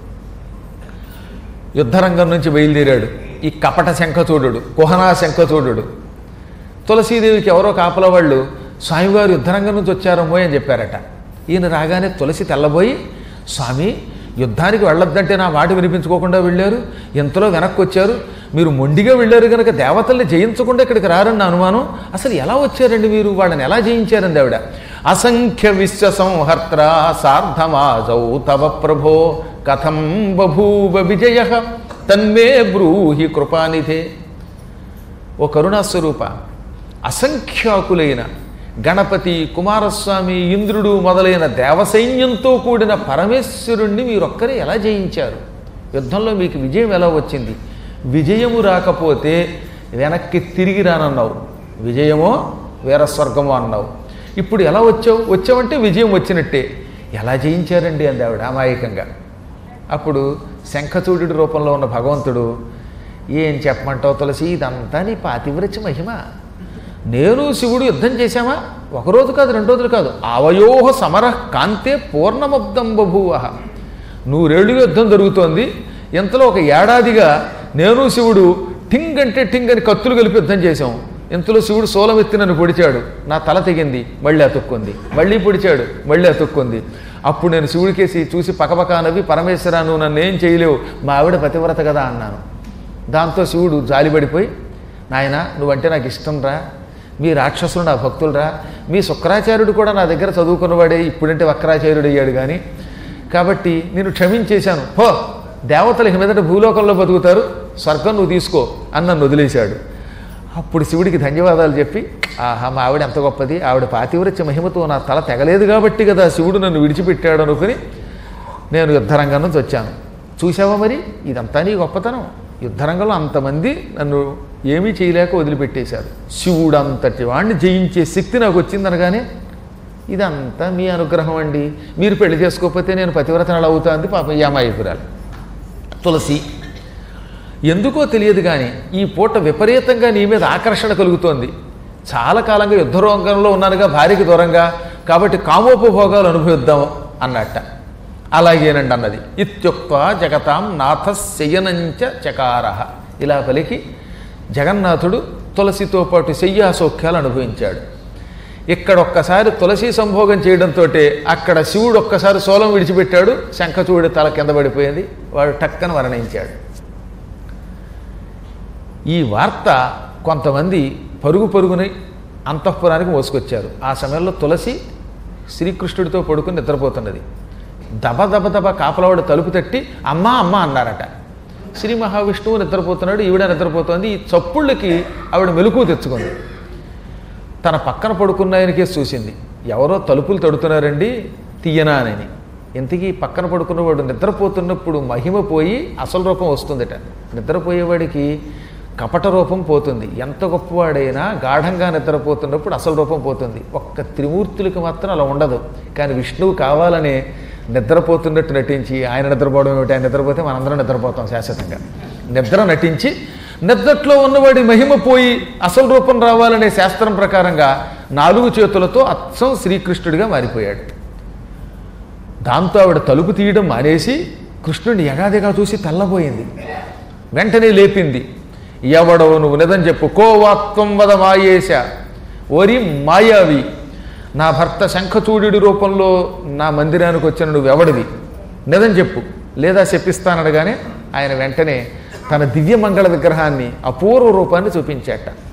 యుద్ధరంగం నుంచి బయలుదేరాడు ఈ కపట శంఖచూడు, కుహనా శంఖచూడు. తులసీదేవికి ఎవరో కాపల వాళ్ళు స్వామివారు యుద్ధరంగం నుంచి వచ్చారమ్మో అని చెప్పారట. ఈయన రాగానే తులసి తెల్లబోయి, స్వామి యుద్ధానికి వెళ్ళొద్దంటే నా మాట వినిపించుకోకుండా వెళ్ళారు, ఎంతలో వెనక్కి వచ్చారు, మీరు మొండిగా వెళ్ళారు కనుక దేవతల్ని జయించకుండా ఇక్కడికి రారని నా అనుమానం, అసలు ఎలా వచ్చారండి మీరు, వాళ్ళని ఎలా జయించారండి ఆవిడ. అసంఖ్య విశ్వ సంహర్త్ర సార్ధమాజౌ తవ ప్రభో కథం బభూవ విజయ తన్మే బ్రూహి కృపానిధే. ఓ కరుణాస్వరూప, అసంఖ్యాకులైన గణపతి, కుమారస్వామి, ఇంద్రుడు మొదలైన దేవసైన్యంతో కూడిన పరమేశ్వరుణ్ణి మీరొక్కరే ఎలా జయించారు? యుద్ధంలో మీకు విజయం ఎలా వచ్చింది? విజయము రాకపోతే వెనక్కి తిరిగి రానన్నావు, విజయమో వీరస్వర్గమో అన్నావు. ఇప్పుడు ఎలా వచ్చావంటే విజయం వచ్చినట్టే. ఎలా జయించారండి అంది ఆవిడ అమాయకంగా. అప్పుడు శంఖచూడి రూపంలో ఉన్న భగవంతుడు, ఏం చెప్పమంటావు తులసి, ఇదంతా నీ పాతివ్రత్య మహిమ. నేను శివుడు యుద్ధం చేశామా? ఒకరోజు కాదు, 2 రోజులు కాదు. అవయోహ సమరః కాంతే పూర్ణమబ్దం బభూవ. 100 ఏళ్ళుగా యుద్ధం జరుగుతోంది. ఇంతలో 1 ఏడాదిగా నేను శివుడు టింగ్ అంటే టింగ్ అని కత్తులు కలిపి యుద్ధం చేశాం. ఇంతలో శివుడు సోలం ఎత్తి నన్ను పొడిచాడు, నా తల తెగింది, మళ్ళీ అతుక్కుంది, మళ్ళీ పొడిచాడు, మళ్ళీ అతుక్కుంది. అప్పుడు నేను శివుడికేసి చూసి పకపకా నవ్వి, పరమేశ్వరా నువ్వు నన్ను ఏం చేయలేవు, మా ఆవిడ పతివ్రత కదా అన్నాను. దాంతో శివుడు జాలిపడిపోయి, నాయన నువ్వంటే నాకు ఇష్టం రా, మీ రాక్షసులు నా భక్తులరా, మీ శుక్రాచార్యుడు కూడా నా దగ్గర చదువుకున్నవాడే, ఇప్పుడంటే వక్రాచార్యుడు అయ్యాడు కానీ, కాబట్టి నేను క్షమించేశాను, పో దేవతలు ఇక మీదట భూలోకంలో బతుకుతారు, స్వర్గం నువ్వు తీసుకో అని నన్ను వదిలేశాడు. అప్పుడు శివుడికి ధన్యవాదాలు చెప్పి, ఆహా మా ఆవిడ ఎంత గొప్పది, ఆవిడ పాతివ్రత్య మహిమతో నా తల తెగలేదు కాబట్టి కదా శివుడు నన్ను విడిచిపెట్టాడు అనుకుని నేను యుద్ధరంగం నుంచి వచ్చాను. చూసావా మరి ఇదంతా నీ గొప్పతనం, యుద్ధరంగంలో అంతమంది నన్ను ఏమీ చేయలేక వదిలిపెట్టేశారు, శివుడు అంతటి వాడిని జయించే శక్తి నాకు వచ్చిందనగానే ఇదంతా మీ అనుగ్రహం అండి, మీరు పెళ్లి చేసుకోకపోతే నేను పతివ్రతను అవుతా అంది పాపం ఈ అమాయకురాలు తులసి. ఎందుకో తెలియదు కానీ ఈ పూట విపరీతంగా నీ మీద ఆకర్షణ కలుగుతోంది, చాలా కాలంగా యుద్ధరంగంలో ఉన్నానుగా భార్యకి దూరంగా, కాబట్టి కామోపభోగాలు అనుభవిద్దాం అన్నట్ట. అలాగేనండి అన్నది. ఇత్యుక్త్వా జగతాం నాథ శయనంచ చకార. ఇలా పలికి జగన్నాథుడు తులసితో పాటు శయ్యాసౌఖ్యాలు అనుభవించాడు. ఇక్కడ ఒక్కసారి తులసి సంభోగం చేయడంతో అక్కడ శివుడు ఒక్కసారి సోలం విడిచిపెట్టాడు, శంఖచూడి తల కింద పడిపోయింది, వాడు టక్కన మరణించాడు. ఈ వార్త కొంతమంది పరుగు పరుగుని అంతఃపురానికి మోసుకొచ్చారు. ఆ సమయంలో తులసి శ్రీకృష్ణుడితో పడుకుని నిద్రపోతున్నది. దబ దబ దబ కాపలవాడు తలుపు తట్టి అమ్మా అమ్మ అన్నారట. శ్రీ మహావిష్ణువు నిద్రపోతున్నాడు, ఈవిడ నిద్రపోతోంది. ఈ చప్పుళ్ళకి ఆవిడ మెలకువ తెచ్చుకుంది. తన పక్కన పడుకున్న ఆయనకే చూసింది, ఎవరో తలుపులు తడుతున్నారండి తీయనా అని. ఇంతకీ పక్కన పడుకున్నవాడు నిద్రపోతున్నప్పుడు మహిమ పోయి అసలు రూపం వస్తుందట. నిద్రపోయేవాడికి కపట రూపం పోతుంది, ఎంత గొప్పవాడైనా గాఢంగా నిద్రపోతున్నప్పుడు అసలు రూపం పోతుంది. ఒక్క త్రిమూర్తులకి మాత్రం అలా ఉండదు. కానీ విష్ణువు కావాలనే నిద్రపోతున్నట్టు నటించి, ఆయన నిద్రపోవడం ఏమిటి, ఆయన నిద్రపోతే మనందరం నిద్రపోతాం శాశ్వతంగా, నిద్ర నటించి నిద్రట్లో ఉన్నవాడి మహిమ పోయి అసలు రూపం రావాలనే శాస్త్రం ప్రకారంగా 4 చేతులతో అచ్చం శ్రీకృష్ణుడిగా మారిపోయాడు. దాంతో ఆవిడ తలుపు తీయడం మానేసి కృష్ణుడిని ఎగాదిగా చూసి తెల్లబోయింది. వెంటనే లేపింది, ఎవడవు నువ్వు నిజం చెప్పు, కోవాత్వం వద మాయేశ, ఓరి మాయావి, నా భర్త శంఖచూడి రూపంలో నా మందిరానికి వచ్చిన నువ్వెవడివి, నిజం చెప్పు లేదా చెప్పిస్తానడగానే ఆయన వెంటనే తన దివ్యమంగళ విగ్రహాన్ని అపూర్వ రూపాన్ని చూపించాట.